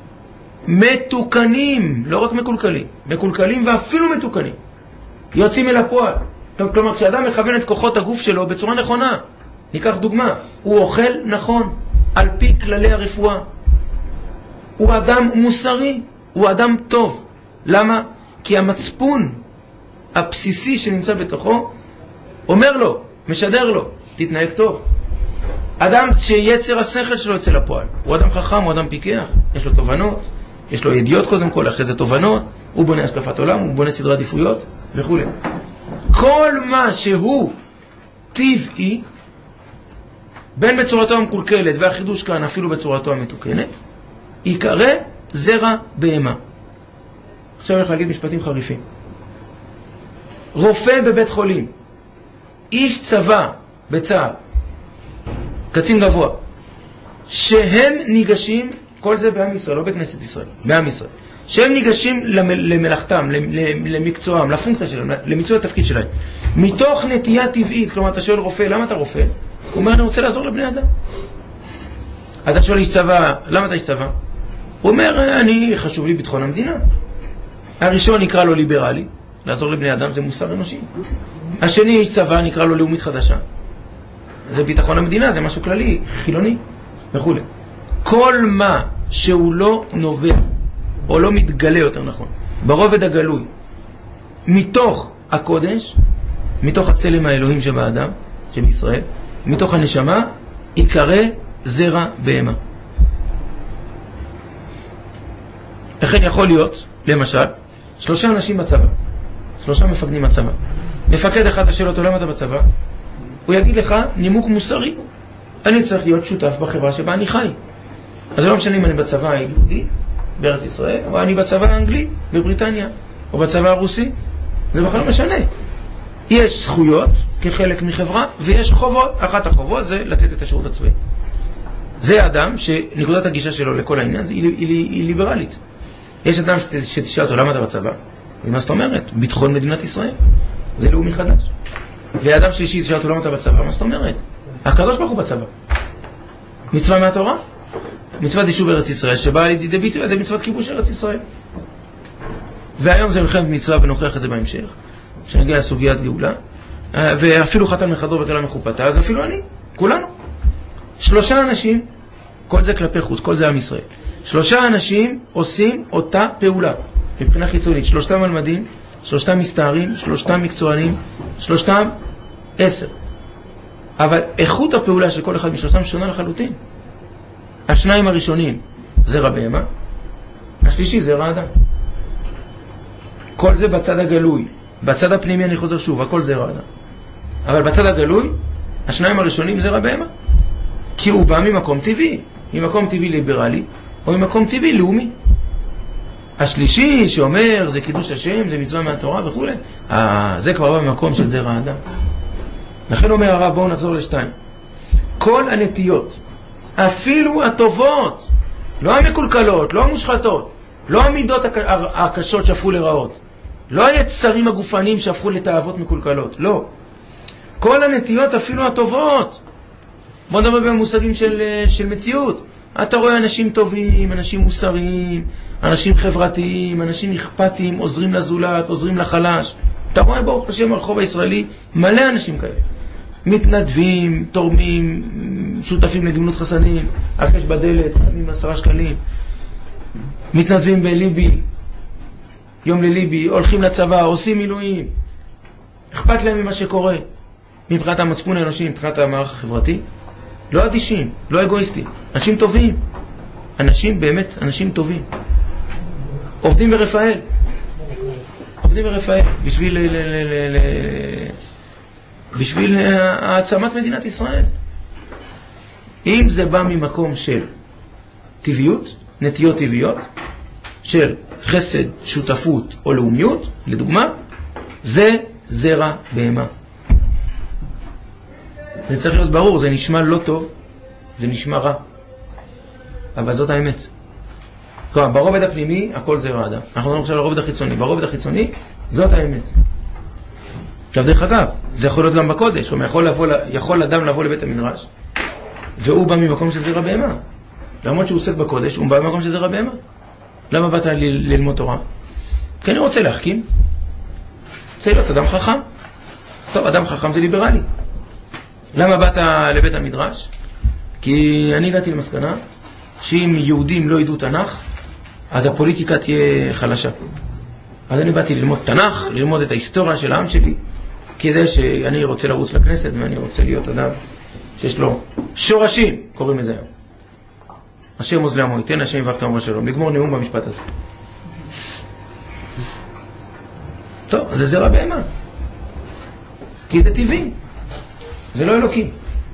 מתוקנים, לא רק מקולקלים, מקולקלים ואפילו מתוקנים, יוצאים אל הפועל. כלומר, כשאדם מכוון את כוחות הגוף שלו בצורה נכונה, ניקח דוגמה, הוא אוכל נכון, על פי כללי הרפואה. הוא אדם מוסרי, הוא אדם טוב. למה? כי המצפון הבסיסי שנמצא בתוכו אומר לו, משדר לו, תתנהג טוב. אדם שיצר השכל שלו יוצא לפועל, הוא אדם חכם, הוא אדם פיקח, יש לו תובנות, יש לו ידיעות קודם כל, אחרי זה תובנות, הוא בונה השקפת עולם, הוא בונה סדרי עדיפויות וכו'. כל מה שהוא טבעי, בין בצורתו המקולקלת והחידוש כאן אפילו בצורתו המתוקנת, יקרא זרע בהמה. עכשיו אני הולך להגיד משפטים חריפים. רופא בבית חולים, איש צבא בצה"ל, קצין גבוה, שהם ניגשים, כל זה בעם ישראל, לא בכנסת ישראל, בעם ישראל, שהם ניגשים למלאכתם, למקצועם, לפונקציה שלהם, למיצוי התפקיד שלהם, מתוך נטייה טבעית. כלומר, אתה שואל רופא, למה אתה רופא? הוא אומר, אני רוצה לעזור לבני אדם. אתה שואל איש צבא, למה אתה איש צבא? הוא אומר, חשוב לי ביטחון המדינה. הראשון נקרא לו ליברלי, לעזור לבני אדם זה מוסר אנושי. השני איש צבא, נקרא לו לאומית חדשה, זה ביטחון המדינה, זה משהו כללי, חילוני וכו'. כל מה שהוא לא נובע, או לא מתגלה יותר נכון, ברובד הגלוי, מתוך הקודש, מתוך הצלם האלוהים שבאדם, שבישראל, מתוך הנשמה, יקרא זרע בהמה. לכן יכול להיות, למשל, 3 אנשים בצבא. 3 מפקדים בצבא. מפקד אחד השאל אותו למה אתה בצבא, הוא יגיד לך נימוק מוסרי. אני צריך להיות שותף בחברה שבה אני חי. אז זה לא משנה אם אני בצבא היהודי בארץ ישראל, או אני בצבא האנגלי בבריטניה, או בצבא הרוסי. זה בכלל לא משנה. יש זכויות כחלק מחברה, ויש חובות. אחת החובות זה לתת את השירות הצבאי. זה אדם שנקודת הגישה שלו לכל העניין היא ליברלית. יש אדם שתשאל אותו למה אתה בצבא? מה זאת אומרת? ביטחון מדינת ישראל. זה לאומי חדש. ואדם שלישי תשאל אותו למה אתה בצבא? מה זאת אומרת? הקדוש ברוך הוא בצבא. מצווה מהתורה? מצוות יישוב ארץ ישראל, שבאה לידי ביטוי על מצוות כיבוש ארץ ישראל. והיום זה מלחמת מצווה ונוכח את זה בהמשך. שנגיע לסוגיית גאולה. ואפילו חתן מחדרו וכלה מחופתה, אז אפילו אני, כולנו. 3 אנשים, כל זה כלפי חוץ, כל זה עם ישראל. 3 אנשים עושים אותה פעולה. מבחינה חיצונית, 3 מלמדים, 3 מסתערים, 3 מקצוענים, 3 10. אבל איכות הפעולה של כל אחד מ3 שונה לחלוטין. 2 הראשונים זה בהמה, השלישי זה אדם. כל זה בצד הגלוי. בצד הפנימי אני חוזר שוב, הכל זה אדם. אבל בצד הגלוי, 2 הראשונים זה בהמה. כי הוא בא ממקום טבעי, ממקום טבעי ליברלי, או ממקום טבעי לאומי. השלישי שאומר זה קידוש השם, זה מצווה מהתורה וכו', זה כבר בא ממקום של זרע האדם. לכן אומר הרב, בואו נחזור ל2. כל הנטיות, אפילו הטובות, לא המקולקלות, לא המושחתות, לא המידות הקשות שהפכו לרעות, לא היצרים הגופניים שהפכו לתאוות מקולקלות, לא. כל הנטיות, אפילו הטובות. בוא נדבר במושגים של מציאות. אתה רואה אנשים טובים, אנשים מוסריים, אנשים חברתיים, אנשים אכפתיים, עוזרים לזולת, עוזרים לחלש. אתה רואה ברוך השם הרחוב הישראלי מלא אנשים כאלה. מתנדבים, תורמים, שותפים לגמילות חסדים, הקש בדלת, שמים 10 שקלים. מתנדבים בליבי, יום לליבי, הולכים לצבא, עושים מילואים. אכפת להם ממה שקורה. מבחינת המצפון האנושי, מבחינת המערך החברתי. לא אדישים, לא אגואיסטים. אנשים טובים. אנשים באמת, אנשים טובים. עובדים ברפאל. עובדים ברפאל. בשביל העצמת מדינת ישראל. אם זה בא ממקום של טבעיות, נטיות טבעיות, של חסד, שותפות או לאומיות, לדוגמה, זה זרע בהמה. זה צריך להיות ברור, זה נשמע לא טוב, זה נשמע רע. אבל זאת האמת. כלומר, ברובד הפנימי, הכל זרע אדם. אנחנו מדברים עכשיו על הרובד החיצוני. ברובד החיצוני, זאת האמת. עכשיו, דרך אגב, זה יכול להיות גם בקודש. הוא יכול אדם לבוא לבית המדרש, והוא בא ממקום של זרע בהמה. למרות שהוא עוסק בקודש, הוא בא ממקום של זרע בהמה. למה באת ללמוד תורה? כי אני רוצה להחכים. רוצה להיות אדם חכם. טוב, אדם חכם זה ליברלי. למה באת לבית המדרש? כי אני הגעתי למסקנה שאם יהודים לא ידעו תנ"ך, אז הפוליטיקה תהיה חלשה. אז אני באתי ללמוד תנ"ך, ללמוד את ההיסטוריה של העם שלי, כדי שאני רוצה לרוץ לכנסת, ואני רוצה להיות אדם שיש לו שורשים, קוראים לזה היום. השם עוז לעמו ייתן, השם יברך את עמו שלום. לגמור נאום במשפט הזה. טוב, זה זרע בהמה. כי זה טבעי. זה לא אלוקי.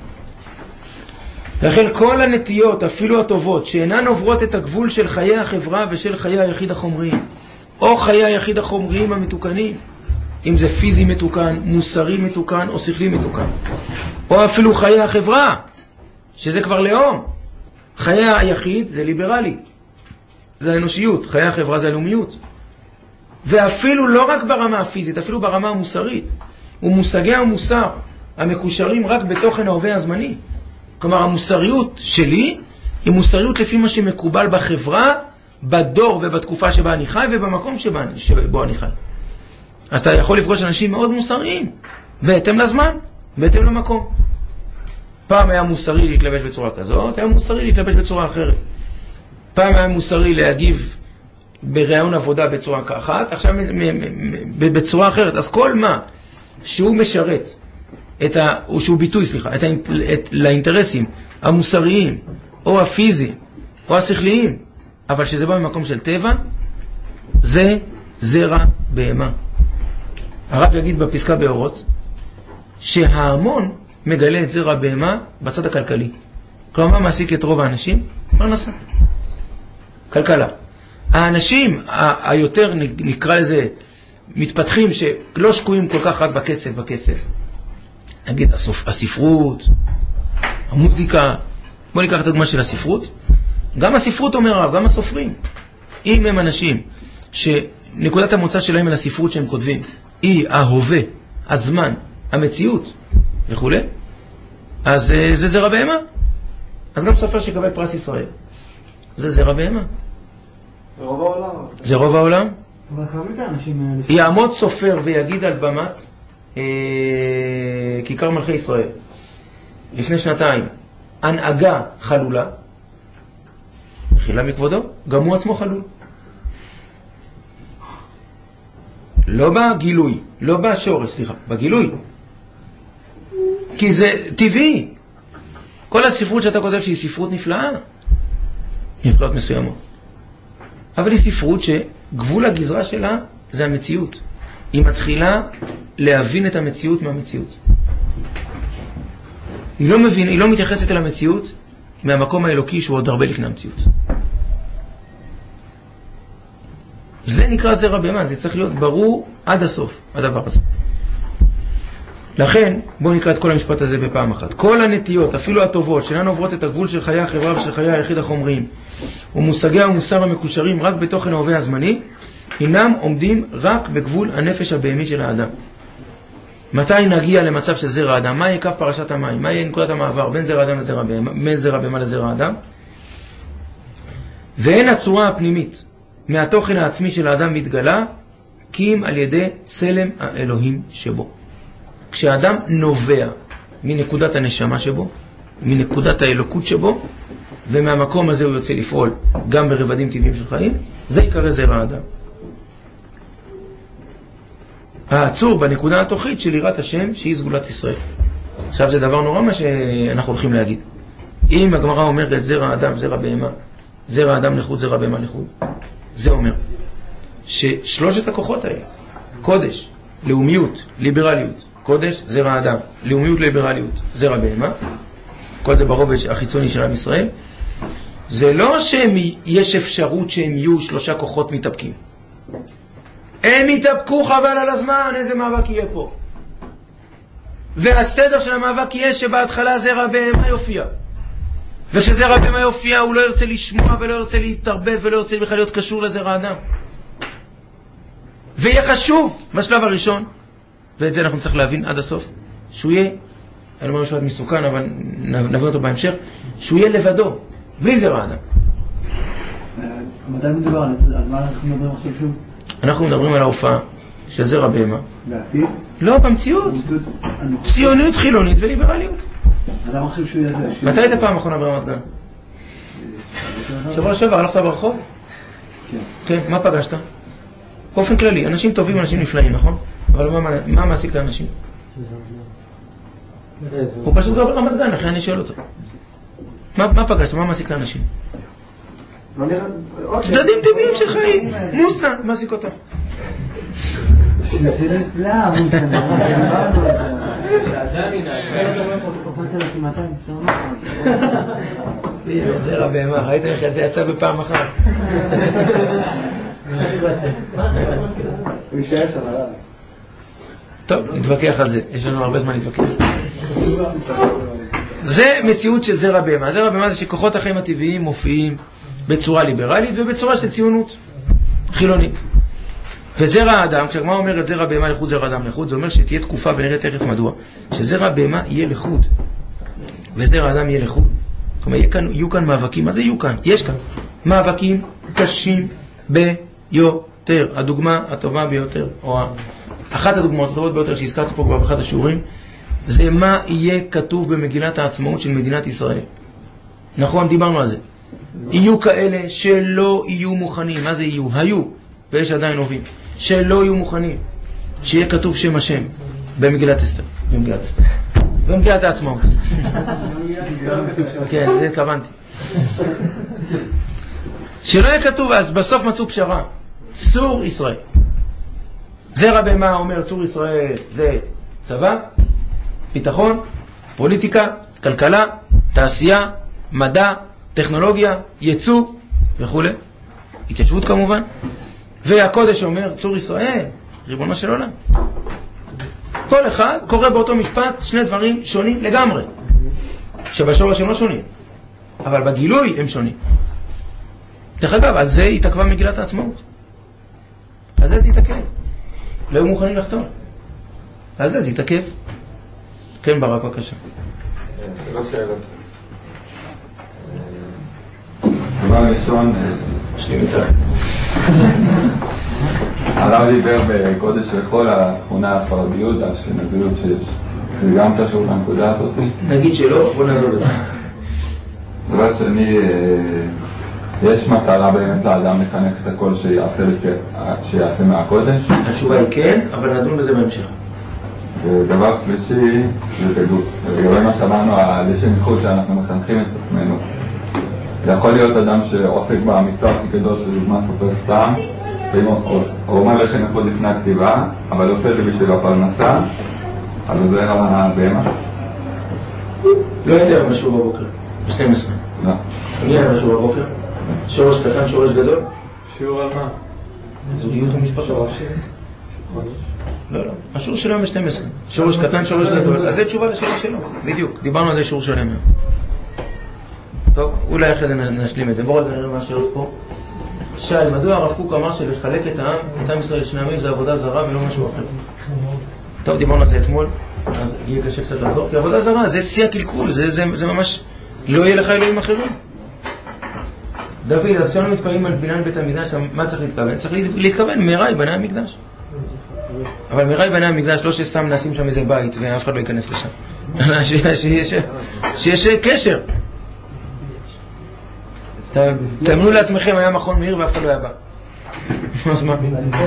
לכן כל הנטיות, אפילו הטובות, שאינן עוברות את הגבול של חיי החברה ושל חיי היחיד החומריים, או חיי היחיד החומריים המתוקנים, אם זה פיזי מתוקן, מוסרי מתוקן או שכלי מתוקן, או אפילו חיי החברה, שזה כבר לאום. חיי היחיד זה ליברלי, זה האנושיות, חיי החברה זה הלאומיות. ואפילו לא רק ברמה הפיזית, אפילו ברמה המוסרית, ומושגי המוסר המקושרים רק בתוכן ההווה הזמני. כלומר, המוסריות שלי היא מוסריות לפי מה שמקובל בחברה, בדור ובתקופה שבה אני חי ובמקום שבו אני חי. אז אתה יכול לפגוש אנשים מאוד מוסריים, בהתאם לזמן, בהתאם למקום. פעם היה מוסרי להתלבש בצורה כזאת, היה מוסרי להתלבש בצורה אחרת. פעם היה מוסרי להגיב ברעיון עבודה בצורה אחת, עכשיו בצורה אחרת. אז כל מה שהוא משרת, שהוא ביטוי, לאינטרסים המוסריים, או הפיזיים, או השכליים, אבל שזה בא ממקום של טבע, זה זרע בהמה. הרב יגיד בפסקה באורות, שההמון מגלה את זרע בהמה בצד הכלכלי. כלומר, מה מעסיק את רוב האנשים? פרנסה. כלכלה. האנשים היותר, נקרא לזה, מתפתחים שלא שקועים כל כך רק בכסף. נגיד, הספרות, המוזיקה, בוא ניקח את הדוגמה של הספרות. גם הספרות אומר הרב, גם הסופרים. אם הם אנשים שנקודת המוצא שלהם על הספרות שהם כותבים, היא ההווה, הזמן, המציאות וכו', אז זה זרע בהמה. אז גם סופר שקבל פרס ישראל, זה זרע בהמה. זה רוב העולם. זה רוב העולם. אבל חייבים את האנשים... יעמוד סופר ויגיד על במת כיכר מלכי ישראל לפני שנתיים, הנהגה חלולה, מחילה מכבודו, גם הוא עצמו חלול. לא בגילוי, לא בשורש, סליחה, בגילוי. כי זה טבעי. כל הספרות שאתה כותב שהיא ספרות נפלאה, מבחינות מסוימות. אבל היא ספרות שגבול הגזרה שלה זה המציאות. היא מתחילה להבין את המציאות מהמציאות. היא לא מתייחסת אל המציאות מהמקום האלוקי שהוא עוד הרבה לפני המציאות. זה נקרא זרע בהמה, זה צריך להיות ברור עד הסוף, הדבר הזה. לכן, בואו נקרא את כל המשפט הזה בפעם אחת. כל הנטיות, אפילו הטובות, שאינן עוברות את הגבול של חיי החברה ושל חיי היחיד החומריים, ומושגי המוסר המקושרים רק בתוכן ההווה הזמני, אינם עומדים רק בגבול הנפש הבהמי של האדם. מתי נגיע למצב של זרע האדם? מה יהיה קו פרשת המים? מה יהיה נקודת המעבר בין זרע האדם לזרע בהמה, בין זרע בהמה לזרע האדם? ואין הצורה הפנימית מהתוכן העצמי של האדם מתגלה, כי אם על ידי צלם האלוהים שבו. כשהאדם נובע מנקודת הנשמה שבו, מנקודת האלוקות שבו, ומהמקום הזה הוא יוצא לפעול גם ברבדים טבעיים של חיים, זה יקרא זרע האדם. העצור בנקודה התוכית של יראת השם שהיא סגולת ישראל. עכשיו זה דבר נורא מה שאנחנו הולכים להגיד. אם הגמרא אומרת זרע האדם, זרע בהמה, זרע האדם לחוד, זרע בהמה לחוד, זה אומר ששלושת הכוחות האלה, קודש, לאומיות, ליברליות, קודש, זרע האדם, לאומיות, ליברליות, זרע בהמה, כל זה ברובד החיצוני של עם ישראל, זה לא שיש אפשרות שהם יהיו שלושה כוחות מתאפקים. הם יתאפקו חבל על הזמן, איזה מאבק יהיה פה. והסדר של המאבק יהיה שבהתחלה זרע בהמה יופיע. וכשזרע בהמה יופיע הוא לא ירצה לשמוע ולא ירצה להתערבב ולא ירצה בכלל להיות קשור לזרע האדם. ויהיה חשוב בשלב הראשון, ואת זה אנחנו צריך להבין עד הסוף, שהוא יהיה, אני אומר משפט מסוכן אבל נבין אותו בהמשך, שהוא יהיה לבדו, בלי זרע האדם. מתי מדובר? על מה אנחנו מדברים עכשיו שוב? אנחנו מדברים על ההופעה של זרע בהמה. בעתיד? לא, במציאות. ציוניות, חילונית וליברליות. אדם עכשיו שהוא ידע. מתי היית פעם אחרונה ברמת גן? שבוע שעבר, הלכת ברחוב? כן. כן, מה פגשת? באופן כללי, אנשים טובים, אנשים נפלאים, נכון? אבל מה מעסיק את האנשים? הוא פשוט גר ברמת גן, אחרי אני שואל אותו. מה פגשת? מה מעסיק את האנשים? צדדים טבעיים של חיים. מוסטן, מעסיק אותם. זה נפלא, מוסטן. זרע בהמה, ראיתם איך זה יצא בפעם אחת. הוא יישאר שם עליו. טוב, נתווכח על זה, יש לנו הרבה זמן להתווכח. זה מציאות של זרע בהמה. זרע בהמה זה שכוחות החיים הטבעיים מופיעים בצורה ליברלית ובצורה של ציונות חילונית. וזרע האדם, כשהגמרא אומרת זרע בהמה לחוד, זרע אדם לחוד, זה אומר שתהיה תקופה ונראה תכף מדוע, שזרע בהמה יהיה לחוד וזרע האדם יהיה לחוד. כלומר, יהיו כאן מאבקים. מה זה יהיו כאן? יש כאן מאבקים קשים ביותר. הדוגמה הטובה ביותר, או אחת הדוגמאות הטובות ביותר שהזכרתי פה כבר באחד השיעורים, זה מה יהיה כתוב במגילת העצמאות של מדינת ישראל. נכון, דיברנו על זה. יהיו כאלה שלא יהיו מוכנים. מה זה יהיו? היו, ויש עדיין הובים, שלא יהיו מוכנים שיהיה כתוב שם השם במגילת אסתר. במגילת העצמאות. כן, זה התכוונתי. שלא יהיה כתוב, אז בסוף מצאו פשרה. צור ישראל. זרע בהמה אומר צור ישראל זה צבא, ביטחון, פוליטיקה, כלכלה, תעשייה, מדע, טכנולוגיה, ייצוא וכו'. התיישבות כמובן. והקודש אומר צור ישראל, ריבונו של עולם. כל אחד קורא באותו משפט שני דברים שונים לגמרי. שבשורש הם לא שונים, אבל בגילוי הם שונים. דרך אגב, על זה התעכבה מגילת העצמאות. על זה התעכב. לא היו מוכנים לחתום. על זה התעכב. כן, ברק, בבקשה. שלוש שאלות. דבר ראשון, שלי מצטער. הרב דיבר בקודש וחול על התכונה הספרדיות, האשכנזיות, שזה גם קשור לנקודה הזאת. נגיד שלא, בוא נעזוב את זה. דבר שני, יש מטרה באמת לאדם לחנך את הכל שיעשה מהקודש? התשובה היא כן, אבל נדון בזה בהמשך. ודבר שלישי, זה גדול. לגבי מה שאמרנו על לשם ייחוד שאנחנו מחנכים את עצמנו. יכול להיות אדם שעוסק במקצוע הכי גדול של דוגמה סופר סתם, ואם הוא אומר לשם ייחוד לפני הכתיבה, אבל עושה את זה בשביל הפרנסה, אז זה הבהמה. לא יותר משהו בבוקר, ב-12. לא. מי היה משהו בבוקר? שורש קטן, שורש גדול? שיעור על מה? זוגיות ומשפחה. שורשים? לא, לא. השיעור שלו ב-12. שורש קטן, שורש גדול. אז זה תשובה לשאלה שלו. בדיוק. דיברנו על זה שיעור שלם. טוב, אולי אחרי זה נשלים את זה. בואו נראה מה השאלות פה. שי, מדוע הרב קוק אמר שלחלק את העם, את עם ישראל לשני עמים, זה עבודה זרה ולא משהו אחר? טוב, דיברנו על זה אתמול, אז יהיה קשה קצת לעזור. כי עבודה זרה, זה שיא הקלקול, זה ממש, לא יהיה לך אלוהים אחרים. דוד, אז כשאנו מתפעלים על בניין בית המקדש, מה צריך להתכוון? צריך להתכוון, מהרה ייבנה המקדש. אבל מהרה ייבנה המקדש, לא שסתם נשים שם איזה בית ואף אחד לא ייכנס לשם. שיש קשר. תאמנו לעצמכם, היה מכון מאיר ואף אחד לא היה בא. אז מה?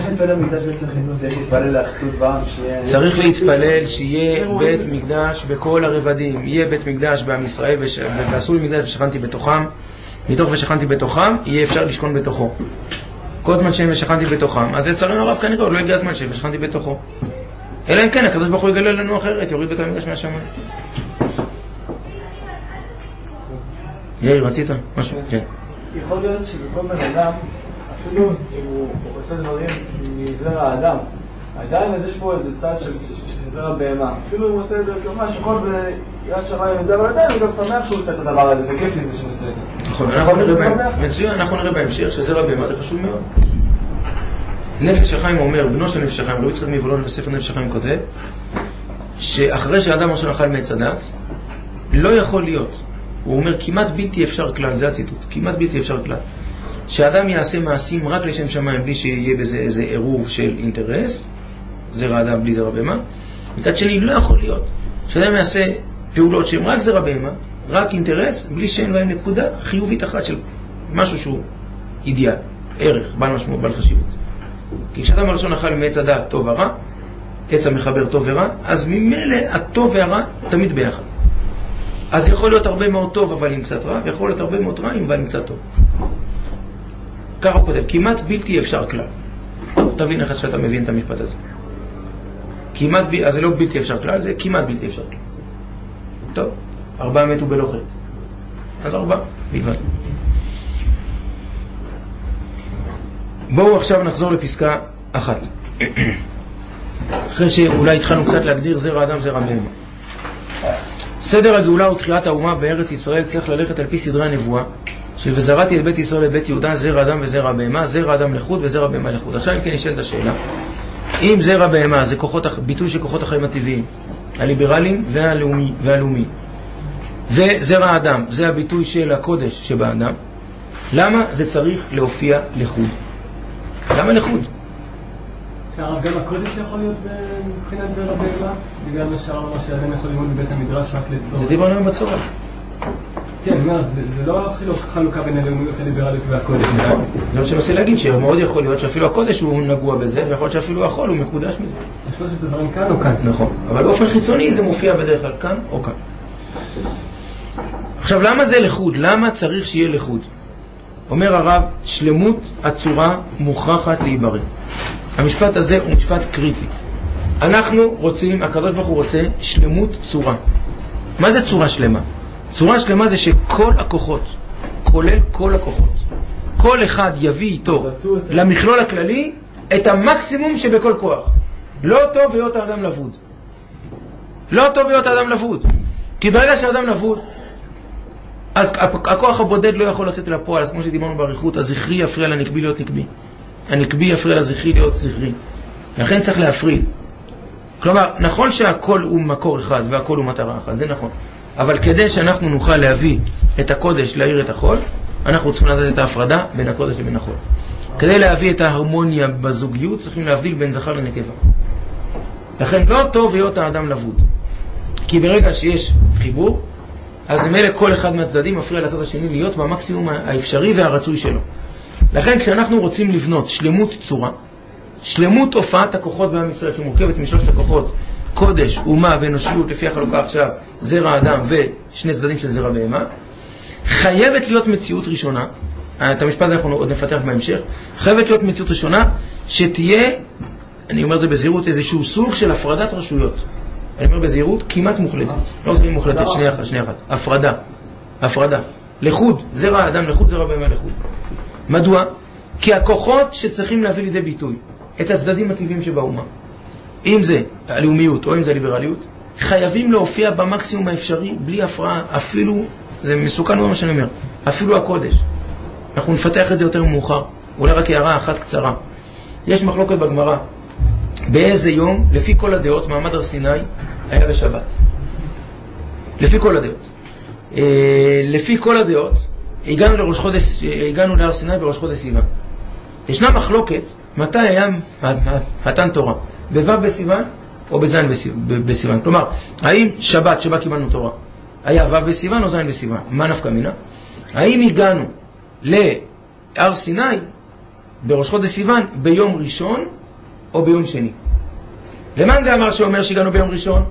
צריך להתפלל שיהיה בית מקדש בכל הרבדים. יהיה בית מקדש בעם ישראל ועשו לי מקדש ושכנתי בתוכם. מתוך ושכנתי בתוכם, יהיה אפשר לשכון בתוכו. כל זמן שהם ושכנתי בתוכם, אז לצערנו הרב כנראה עוד לא הגיע הזמן שהם ושכנתי בתוכו. אלא אם כן, הקדוש ברוך הוא יגלה לנו אחרת, יוריד בית המקדש מהשמיים. יאיר, רצית? משהו? כן. יכול להיות שבכל בן אדם, אפילו אם הוא עושה דברים מזרע האדם, עדיין אז יש פה איזה צד של זרע בהמה. אפילו אם הוא עושה את זה כמובן שכל ביד שמיים מזרע האדם, הוא גם שמח שהוא עושה את הדבר הזה, זה כיף לי שהוא עושה את זה. נכון, אנחנו נראה בהמשך שזרע בהמה זה חשוב מאוד. נפש החיים אומר, בנו של נפש החיים, רבי יצחק מוולון בספר נפש החיים כותב, שאחרי שהאדם ראשון אכל מעץ הדת, לא יכול להיות, הוא אומר כמעט בלתי אפשר כלל, זה הציטוט, כמעט בלתי אפשר כלל, שהאדם יעשה מעשים רק לשם שמיים בלי שיהיה בזה איזה עירוב של אינטרס, זרע האדם בלי זרע בהמה. מצד שני לא יכול להיות שאדם יעשה פעולות שהן רק זרע בהמה, רק אינטרס, בלי שאין בהם נקודה חיובית אחת של משהו שהוא אידיאל, ערך, בעל משמעות, בעל חשיבות. כי כשאדם הראשון אכל מעץ הדעת טוב ורע, עץ המחבר טוב ורע, אז ממילא הטוב והרע תמיד ביחד. אז יכול להיות הרבה מאוד טוב אבל עם קצת רע, ויכול להיות הרבה מאוד רע אבל עם קצת טוב. ככה הוא כותב, כמעט בלתי אפשר כלל. טוב, תבין איך שאתה מבין את המשפט הזה. כמעט, אז זה לא בלתי אפשר כלל, זה כמעט בלתי אפשר כלל. טוב, 4 מתו בלא חטא. אז 4 בלבד. בואו עכשיו נחזור לפסקה 1. אחרי שאולי התחלנו קצת להגדיר זרע אדם, זרע בהמה. סדר הגאולה ותחיית האומה בארץ ישראל צריך ללכת על פי סדרי הנבואה, וזרעתי את בית ישראל לבית יהודה, זרע אדם וזרע בהמה, זרע אדם לחוד וזרע בהמה לחוד. עכשיו אם כן נשאלת השאלה, אם זרע בהמה זה ביטוי של כוחות החיים הטבעיים, הליברליים והלאומיים, וזרע אדם זה הביטוי של הקודש שבאדם, למה זה צריך להופיע לחוד? למה לחוד? גם הקודש יכול להיות מבחינת זרע בהמה, בגלל מה שהרב אמר שאדם יכול ללמוד בבית המדרש רק לצורך. זה דיברנו היום בצורה. כן, זה לא חלוקה בין הלאומיות הליברלית והקודש. נכון, זה מה שמנסה להגיד, שמאוד יכול להיות שאפילו הקודש הוא נגוע בזה, ויכול להיות שאפילו החול הוא מקודש מזה. שלושת הדברים כאן או כאן? נכון, אבל באופן חיצוני זה מופיע בדרך כלל כאן או כאן. עכשיו, למה זה לחוד? למה צריך שיהיה לחוד? אומר הרב, שלמות הצורה מוכרחת להיברא. המשפט הזה הוא משפט קריטי. אנחנו רוצים, הקדוש ברוך הוא רוצה שלמות צורה. מה זה צורה שלמה? צורה שלמה זה שכל הכוחות, כולל כל הכוחות, כל אחד יביא איתו למכלול הכללי את המקסימום שבכל כוח. לא טוב להיות האדם לבוד. לא טוב להיות האדם לבוד. כי ברגע שהאדם לבוד, אז הכוח הבודד לא יכול לצאת אל הפועל. אז כמו שדיברנו בעריכות, הזכרי יפריע לנקבי להיות נקבי. הנקבי יפריע לזכרי להיות זכרי. לכן צריך להפריד. כלומר, נכון שהכל הוא מקור אחד והכל הוא מטרה אחת, זה נכון. אבל כדי שאנחנו נוכל להביא את הקודש, להאיר את החול, אנחנו צריכים לדעת את ההפרדה בין הקודש לבין החול. כדי להביא את ההרמוניה בזוגיות, צריכים להבדיל בין זכר לנקבה. לכן לא טוב להיות האדם לבוד. כי ברגע שיש חיבור, אז ממילא כל אחד מהצדדים מפריע לצד השני להיות במקסימום האפשרי והרצוי שלו. לכן כשאנחנו רוצים לבנות שלמות צורה, שלמות הופעת הכוחות בעם ישראל שמורכבת משלושת הכוחות, קודש, אומה ואנושיות, לפי החלוקה עכשיו, זרע אדם ושני צדדים של זרע בהמה, חייבת להיות מציאות ראשונה, את המשפט אנחנו עוד נפתח בהמשך, חייבת להיות מציאות ראשונה שתהיה, אני אומר זה בזהירות, איזשהו סוג של הפרדת רשויות. אני אומר בזהירות, כמעט מוחלטת. לא זו מוחלטת, שנייה אחת. הפרדה. לחוד, זרע האדם לחוד, זרע בהמה לחוד. מדוע? כי הכוחות שצריכים להביא לידי ביטוי את הצדדים הטבעיים שבאומה, אם זה הלאומיות או אם זה הליברליות, חייבים להופיע במקסימום האפשרי, בלי הפרעה, אפילו, זה מסוכן מאוד מה שאני אומר, אפילו הקודש. אנחנו נפתח את זה יותר מאוחר, אולי רק הערה אחת קצרה. יש מחלוקת בגמרא, באיזה יום, לפי כל הדעות, מעמד הר סיני היה בשבת. לפי כל הדעות. לפי כל הדעות, הגענו להר סיני בראש חודש סיוון. ישנה מחלוקת, מתי היה מתן תורה? בו' בסיוון או בז' בסיוון? כלומר, האם שבת שבה קיבלנו תורה, היה ו' בסיוון או ז' בסיוון? מה נפקא מינה? האם הגענו להר סיני בראש חודש סיוון ביום ראשון או ביום שני? למאן דאמר שאומר שהגענו ביום ראשון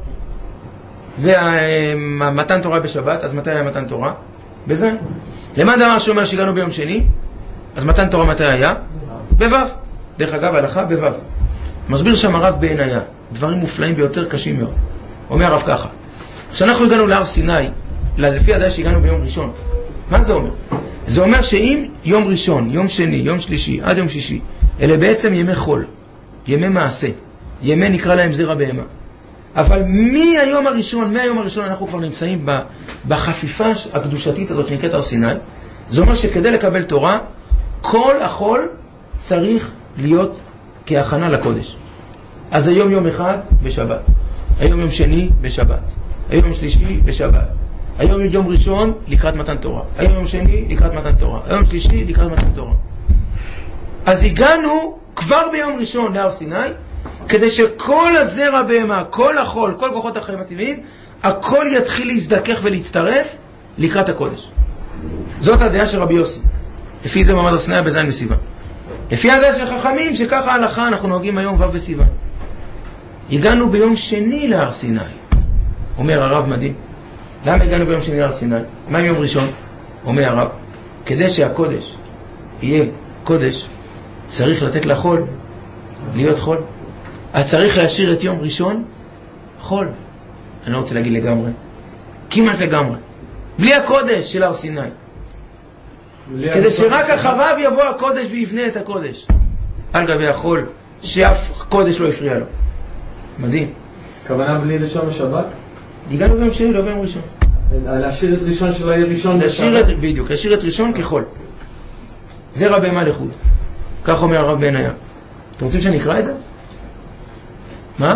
ומתן תורה בשבת, אז מתי היה מתן תורה? בז'. למאן דאמר שאומר שהגענו ביום שני, אז מתן תורה מתי היה? בו'. דרך אגב, הלכה בו'. מסביר שם הרב בעיניה, דברים מופלאים ביותר, קשים מאוד. אומר הרב ככה, כשאנחנו הגענו להר סיני, לפי הדעה שהגענו ביום ראשון, מה זה אומר? זה אומר שאם יום ראשון, יום שני, יום שלישי, עד יום שישי, אלה בעצם ימי חול, ימי מעשה, ימי נקרא להם זרע בהמה. אבל מהיום הראשון אנחנו כבר נמצאים בחפיפה הקדושתית הזאת שנקראת הר סיני. זה אומר שכדי לקבל תורה, כל החול צריך להיות כהכנה לקודש. אז היום יום אחד בשבת, היום יום שני בשבת, היום יום שלישי בשבת, היום יום ראשון לקראת מתן תורה, היום יום שני לקראת מתן תורה, היום שלישי לקראת מתן תורה. אז הגענו כבר ביום ראשון להר סיני, כדי שכל הזרע בהמה, כל החול, כל כוחות החיים הטבעיים, הכל יתחיל להזדכך ולהצטרף לקראת הקודש. זאת הדעה של רבי יוסי. לפי זה מעמד הר סיני בז' בסיוון. לפי הדעה של חכמים, שככה ההלכה אנחנו נוהגים היום ו' בסיוון. הגענו ביום שני להר סיני. אומר הרב מדהים. למה הגענו ביום שני להר סיני? מה עם יום ראשון? אומר הרב, כדי שהקודש יהיה קודש, צריך לתת לחול להיות חול. אז צריך להשאיר את יום ראשון חול. אני לא רוצה להגיד לגמרי, כמעט לגמרי, בלי הקודש של הר סיני, כדי שרק אחריו יבוא הקודש ויבנה את הקודש על גבי החול, שאף קודש לא יפריע לו. מדהים. כוונה בלי לשון השבת? הגענו ביום שני, לא ביום ראשון. להשאיר את ראשון שלא יהיה ראשון בשבת? בדיוק, להשאיר את ראשון כחול. זרע בהמה לחוד. כך אומר הרב בעיניה. אתם רוצים שאני אקרא את זה? מה?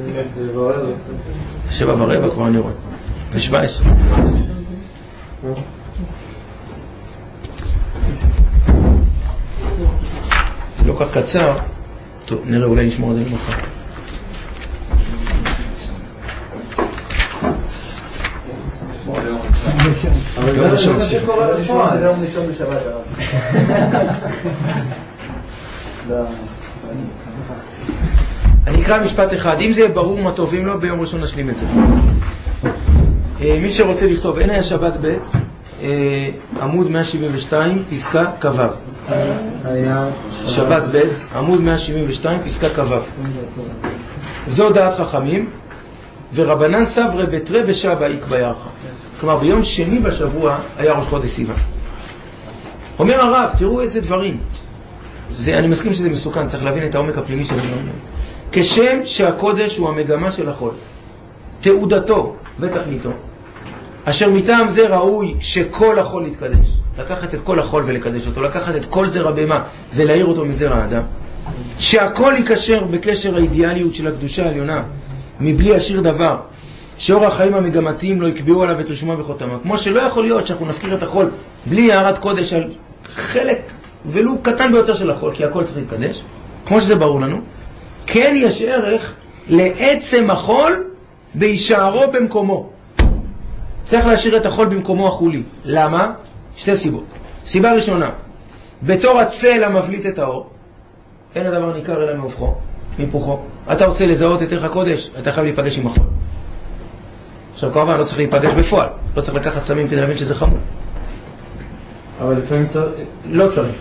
7:15 כבר אני רואה. ו17. זה לא כך קצר. טוב, נראה, אולי נשמור את זה למחר. יום ראשון, סליחה. יום ראשון בשבת. אני אקרא משפט אחד, אם זה ברור מה טוב, אם לא, ביום ראשון נשלים את זה. מי שרוצה לכתוב, אין היה שבת ב', עמוד 172, פסקה כ"ו. שבת ב', עמוד 172, פסקה כ"ו. זו דעת חכמים, ורבנן סברי בתרי בשבע איקבא ירחא. כלומר, ביום שני בשבוע היה ראש חודש סיוון. אומר הרב, תראו איזה דברים. אני מסכים שזה מסוכן, צריך להבין את העומק הפנימי של הדברים. כשם שהקודש הוא המגמה של החול, תעודתו ותכליתו, אשר מטעם זה ראוי שכל החול יתקדש. לקחת את כל החול ולקדש אותו, לקחת את כל זרע בהמה ולהעיר אותו מזרע האדם. שהכל יקשר בקשר האידיאליות של הקדושה העליונה, מבלי להשאיר דבר, שאור החיים המגמתיים לא יקבעו עליו את רשומם וחותמם. כמו שלא יכול להיות שאנחנו נפקיר את החול בלי הערת קודש על חלק ולו קטן ביותר של החול, כי הכל צריך להתקדש, כמו שזה ברור לנו. כן יש ערך לעצם החול בהישארו במקומו. צריך להשאיר את החול במקומו החולי. למה? שתי סיבות. סיבה ראשונה, בתור הצל המבליט את האור, אין הדבר ניכר אלא מהיפוכו. אתה רוצה לזהות את ערך הקודש, אתה חייב להיפגש עם החול. עכשיו כמובן לא צריך להיפגש בפועל, לא צריך לקחת סמים כדי להבין שזה חמור. אבל לפעמים צריך... לא צריך.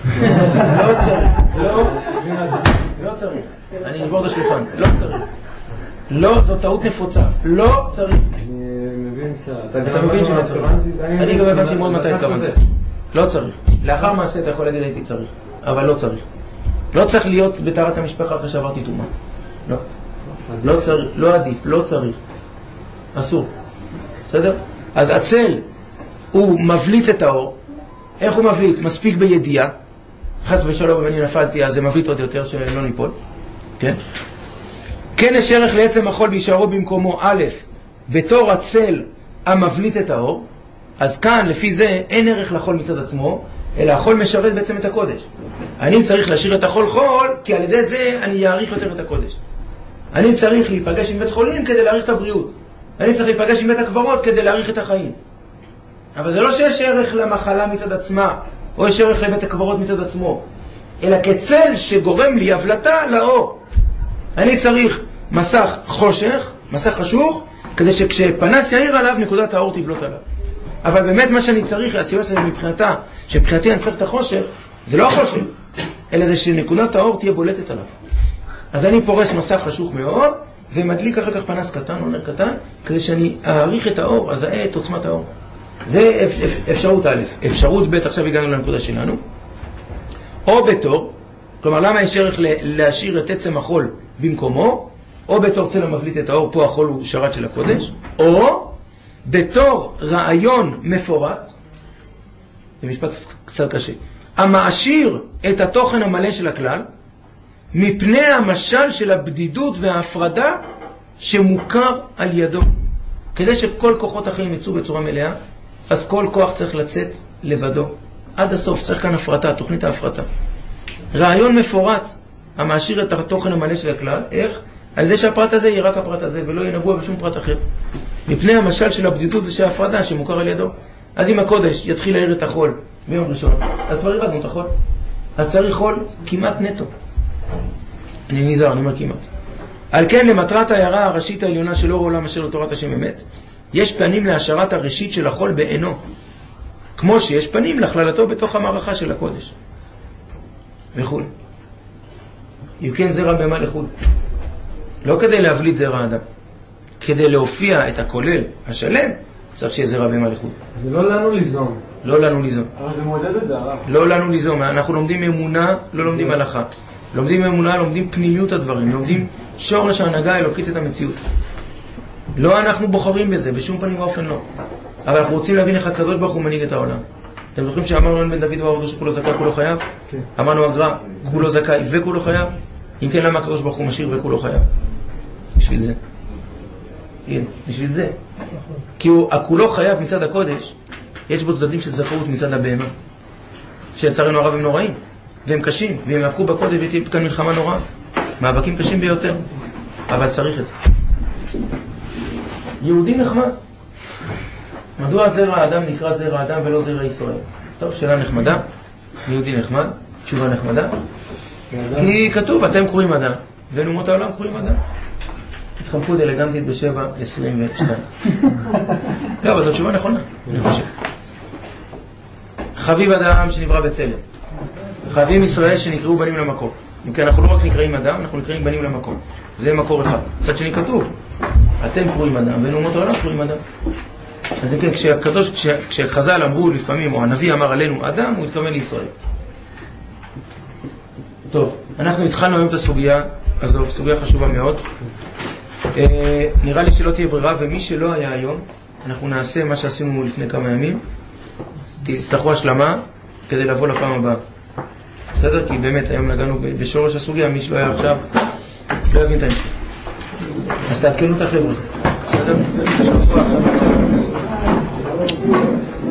לא צריך. אני אעבור את השולחן. לא צריך. לא, זו טעות נפוצה. לא צריך. אני מבין בסדר. אתה מבין שלא צריך. אני גם הבנתי מאוד מתי התכוונת. לא צריך. לאחר מעשה אתה יכול להגיד הייתי צריך, אבל לא צריך. לא צריך להיות בטהרת המשפחה אחרי שעברתי טומאה. לא. לא צריך, לא עדיף, לא צריך. אסור. בסדר? אז הצל הוא מבליט את האור. איך הוא מבליט? מספיק בידיעה. חס ושלום אם אני נפלתי, אז זה מבליט עוד יותר שלא ניפול. כן? כן יש ערך לעצם החול בהישארו במקומו א', בתור הצל המבליט את האור. אז כאן לפי זה אין ערך לחול מצד עצמו, אלא החול משרת בעצם את הקודש. אני צריך להשאיר את החול חול, כי על ידי זה אני אעריך יותר את הקודש. אני צריך להיפגש עם בית חולים כדי להעריך את הבריאות. אני צריך להיפגש עם בית הקברות כדי להעריך את החיים. אבל זה לא שיש ערך למחלה מצד עצמה, או יש ערך לבית הקברות מצד עצמו, אלא כצל שגורם לי הבלטה לאור. אני צריך מסך חושך, מסך חשוך, כדי שכשפנס יאיר עליו, נקודת האור תבלוט עליו. אבל באמת מה שאני צריך, הסיבה שלי מבחינתה, שבחינתי אני צריך את החושך, זה לא החושך, אלא זה שנקודת האור תהיה בולטת עליו. אז אני פורס מסך חשוך מאוד, ומדליק אחר כך פנס קטן או נר קטן, כדי שאני אעריך את האור, אז את עוצמת האור. זה אפשרות א'. אפשרות ב', עכשיו הגענו לנקודה שלנו. או בתור, כלומר למה יש ערך להשאיר את עצם החול במקומו, או בתור צל המבליט את האור, פה החול הוא שרת של הקודש, או בתור רעיון מפורט, זה משפט קצת קשה, המעשיר את התוכן המלא של הכלל, מפני המשל של הבדידות וההפרדה שמוכר על ידו. כדי שכל כוחות החיים יצאו בצורה מלאה, אז כל כוח צריך לצאת לבדו. עד הסוף צריך כאן הפרטה, תוכנית ההפרטה. רעיון מפורט, המעשיר את התוכן המלא של הכלל, איך? על זה שהפרט הזה יהיה רק הפרט הזה, ולא יהיה נגוע בשום פרט אחר. מפני המשל של הבדידות ושל ההפרדה שמוכר על ידו. אז אם הקודש יתחיל להעיר את החול ביום ראשון, אז כבר ירדנו את החול. אז צריך חול כמעט נטו. אני נזהר, אני אומר כמעט. על כן, למטרת ההערה הראשית העליונה של אור העולם אשר לתורת השם אמת, יש פנים להשארת הראשית של החול בעינו, כמו שיש פנים לכללתו בתוך המערכה של הקודש. וכו'. יוקן זרע בהמה לחו"ל. לא כדי להבליט זרע אדם. כדי להופיע את הכולל השלם, צריך שיהיה זרע בהמה לחו"ל. זה לא לנו ליזום. לא לנו ליזום. אבל זה מעודד את זה, הרב. לא לנו ליזום. אנחנו לומדים אמונה, לא לומדים הלכה. לומדים אמונה, לומדים פנימיות הדברים. לומדים שורש ההנהגה האלוקית את המציאות. לא אנחנו בוחרים בזה, בשום פנים ואופן לא. אבל אנחנו רוצים להבין איך הקדוש ברוך הוא מנהיג את העולם. אתם זוכרים שאמרנו אין בן דוד ועבודתו שכולו זכאי כולו חייב? כן. אמרנו הגר"א, כולו זכאי וכולו חייב? אם כן, למה הקדוש ברוך הוא משאיר וכולו חייב? בשביל זה. כן, בשביל זה. כי הכולו חייב מצד הקודש, יש בו צדדים של זכאות מצד הבהמה. שיצרנו הרב הם נוראים, והם קשים, והם יאבקו בקודש ותהיה כאן מלחמה נוראה. מאבקים קשים ביותר, אבל צריך את זה. יהודי נחמד. מדוע זרע האדם נקרא זרע האדם ולא זרע ישראל? טוב, שאלה נחמדה. יהודי נחמד, תשובה נחמדה. כי כתוב, אתם קוראים אדם, ולאומות העולם קוראים אדם. התחמקות אלגנטית ב7:22. לא, אבל זו תשובה נכונה, אני חושב. חביב אדם שנברא בצלם. חייבים ישראל שנקראו בנים למקום. אם כן, אנחנו לא רק נקראים אדם, אנחנו נקראים בנים למקום. זה מקור אחד. קצת שני כתוב, אתם קרואים אדם, ואומות העולם קרואים אדם. אז אם כן, כשחז"ל אמרו לפעמים, או הנביא אמר עלינו אדם, הוא התכוון לישראל. טוב, אנחנו התחלנו היום את הסוגיה, אז זו סוגיה חשובה מאוד. נראה לי שלא תהיה ברירה, ומי שלא היה היום, אנחנו נעשה מה שעשינו לפני כמה ימים. תצטרכו השלמה כדי לבוא לפעם הבאה. בסדר? כי באמת היום נגענו בשורש הסוגיה, מי שלא היה עכשיו לא יבין את המשך. אז תעדכנו את החבר'ה. בסדר?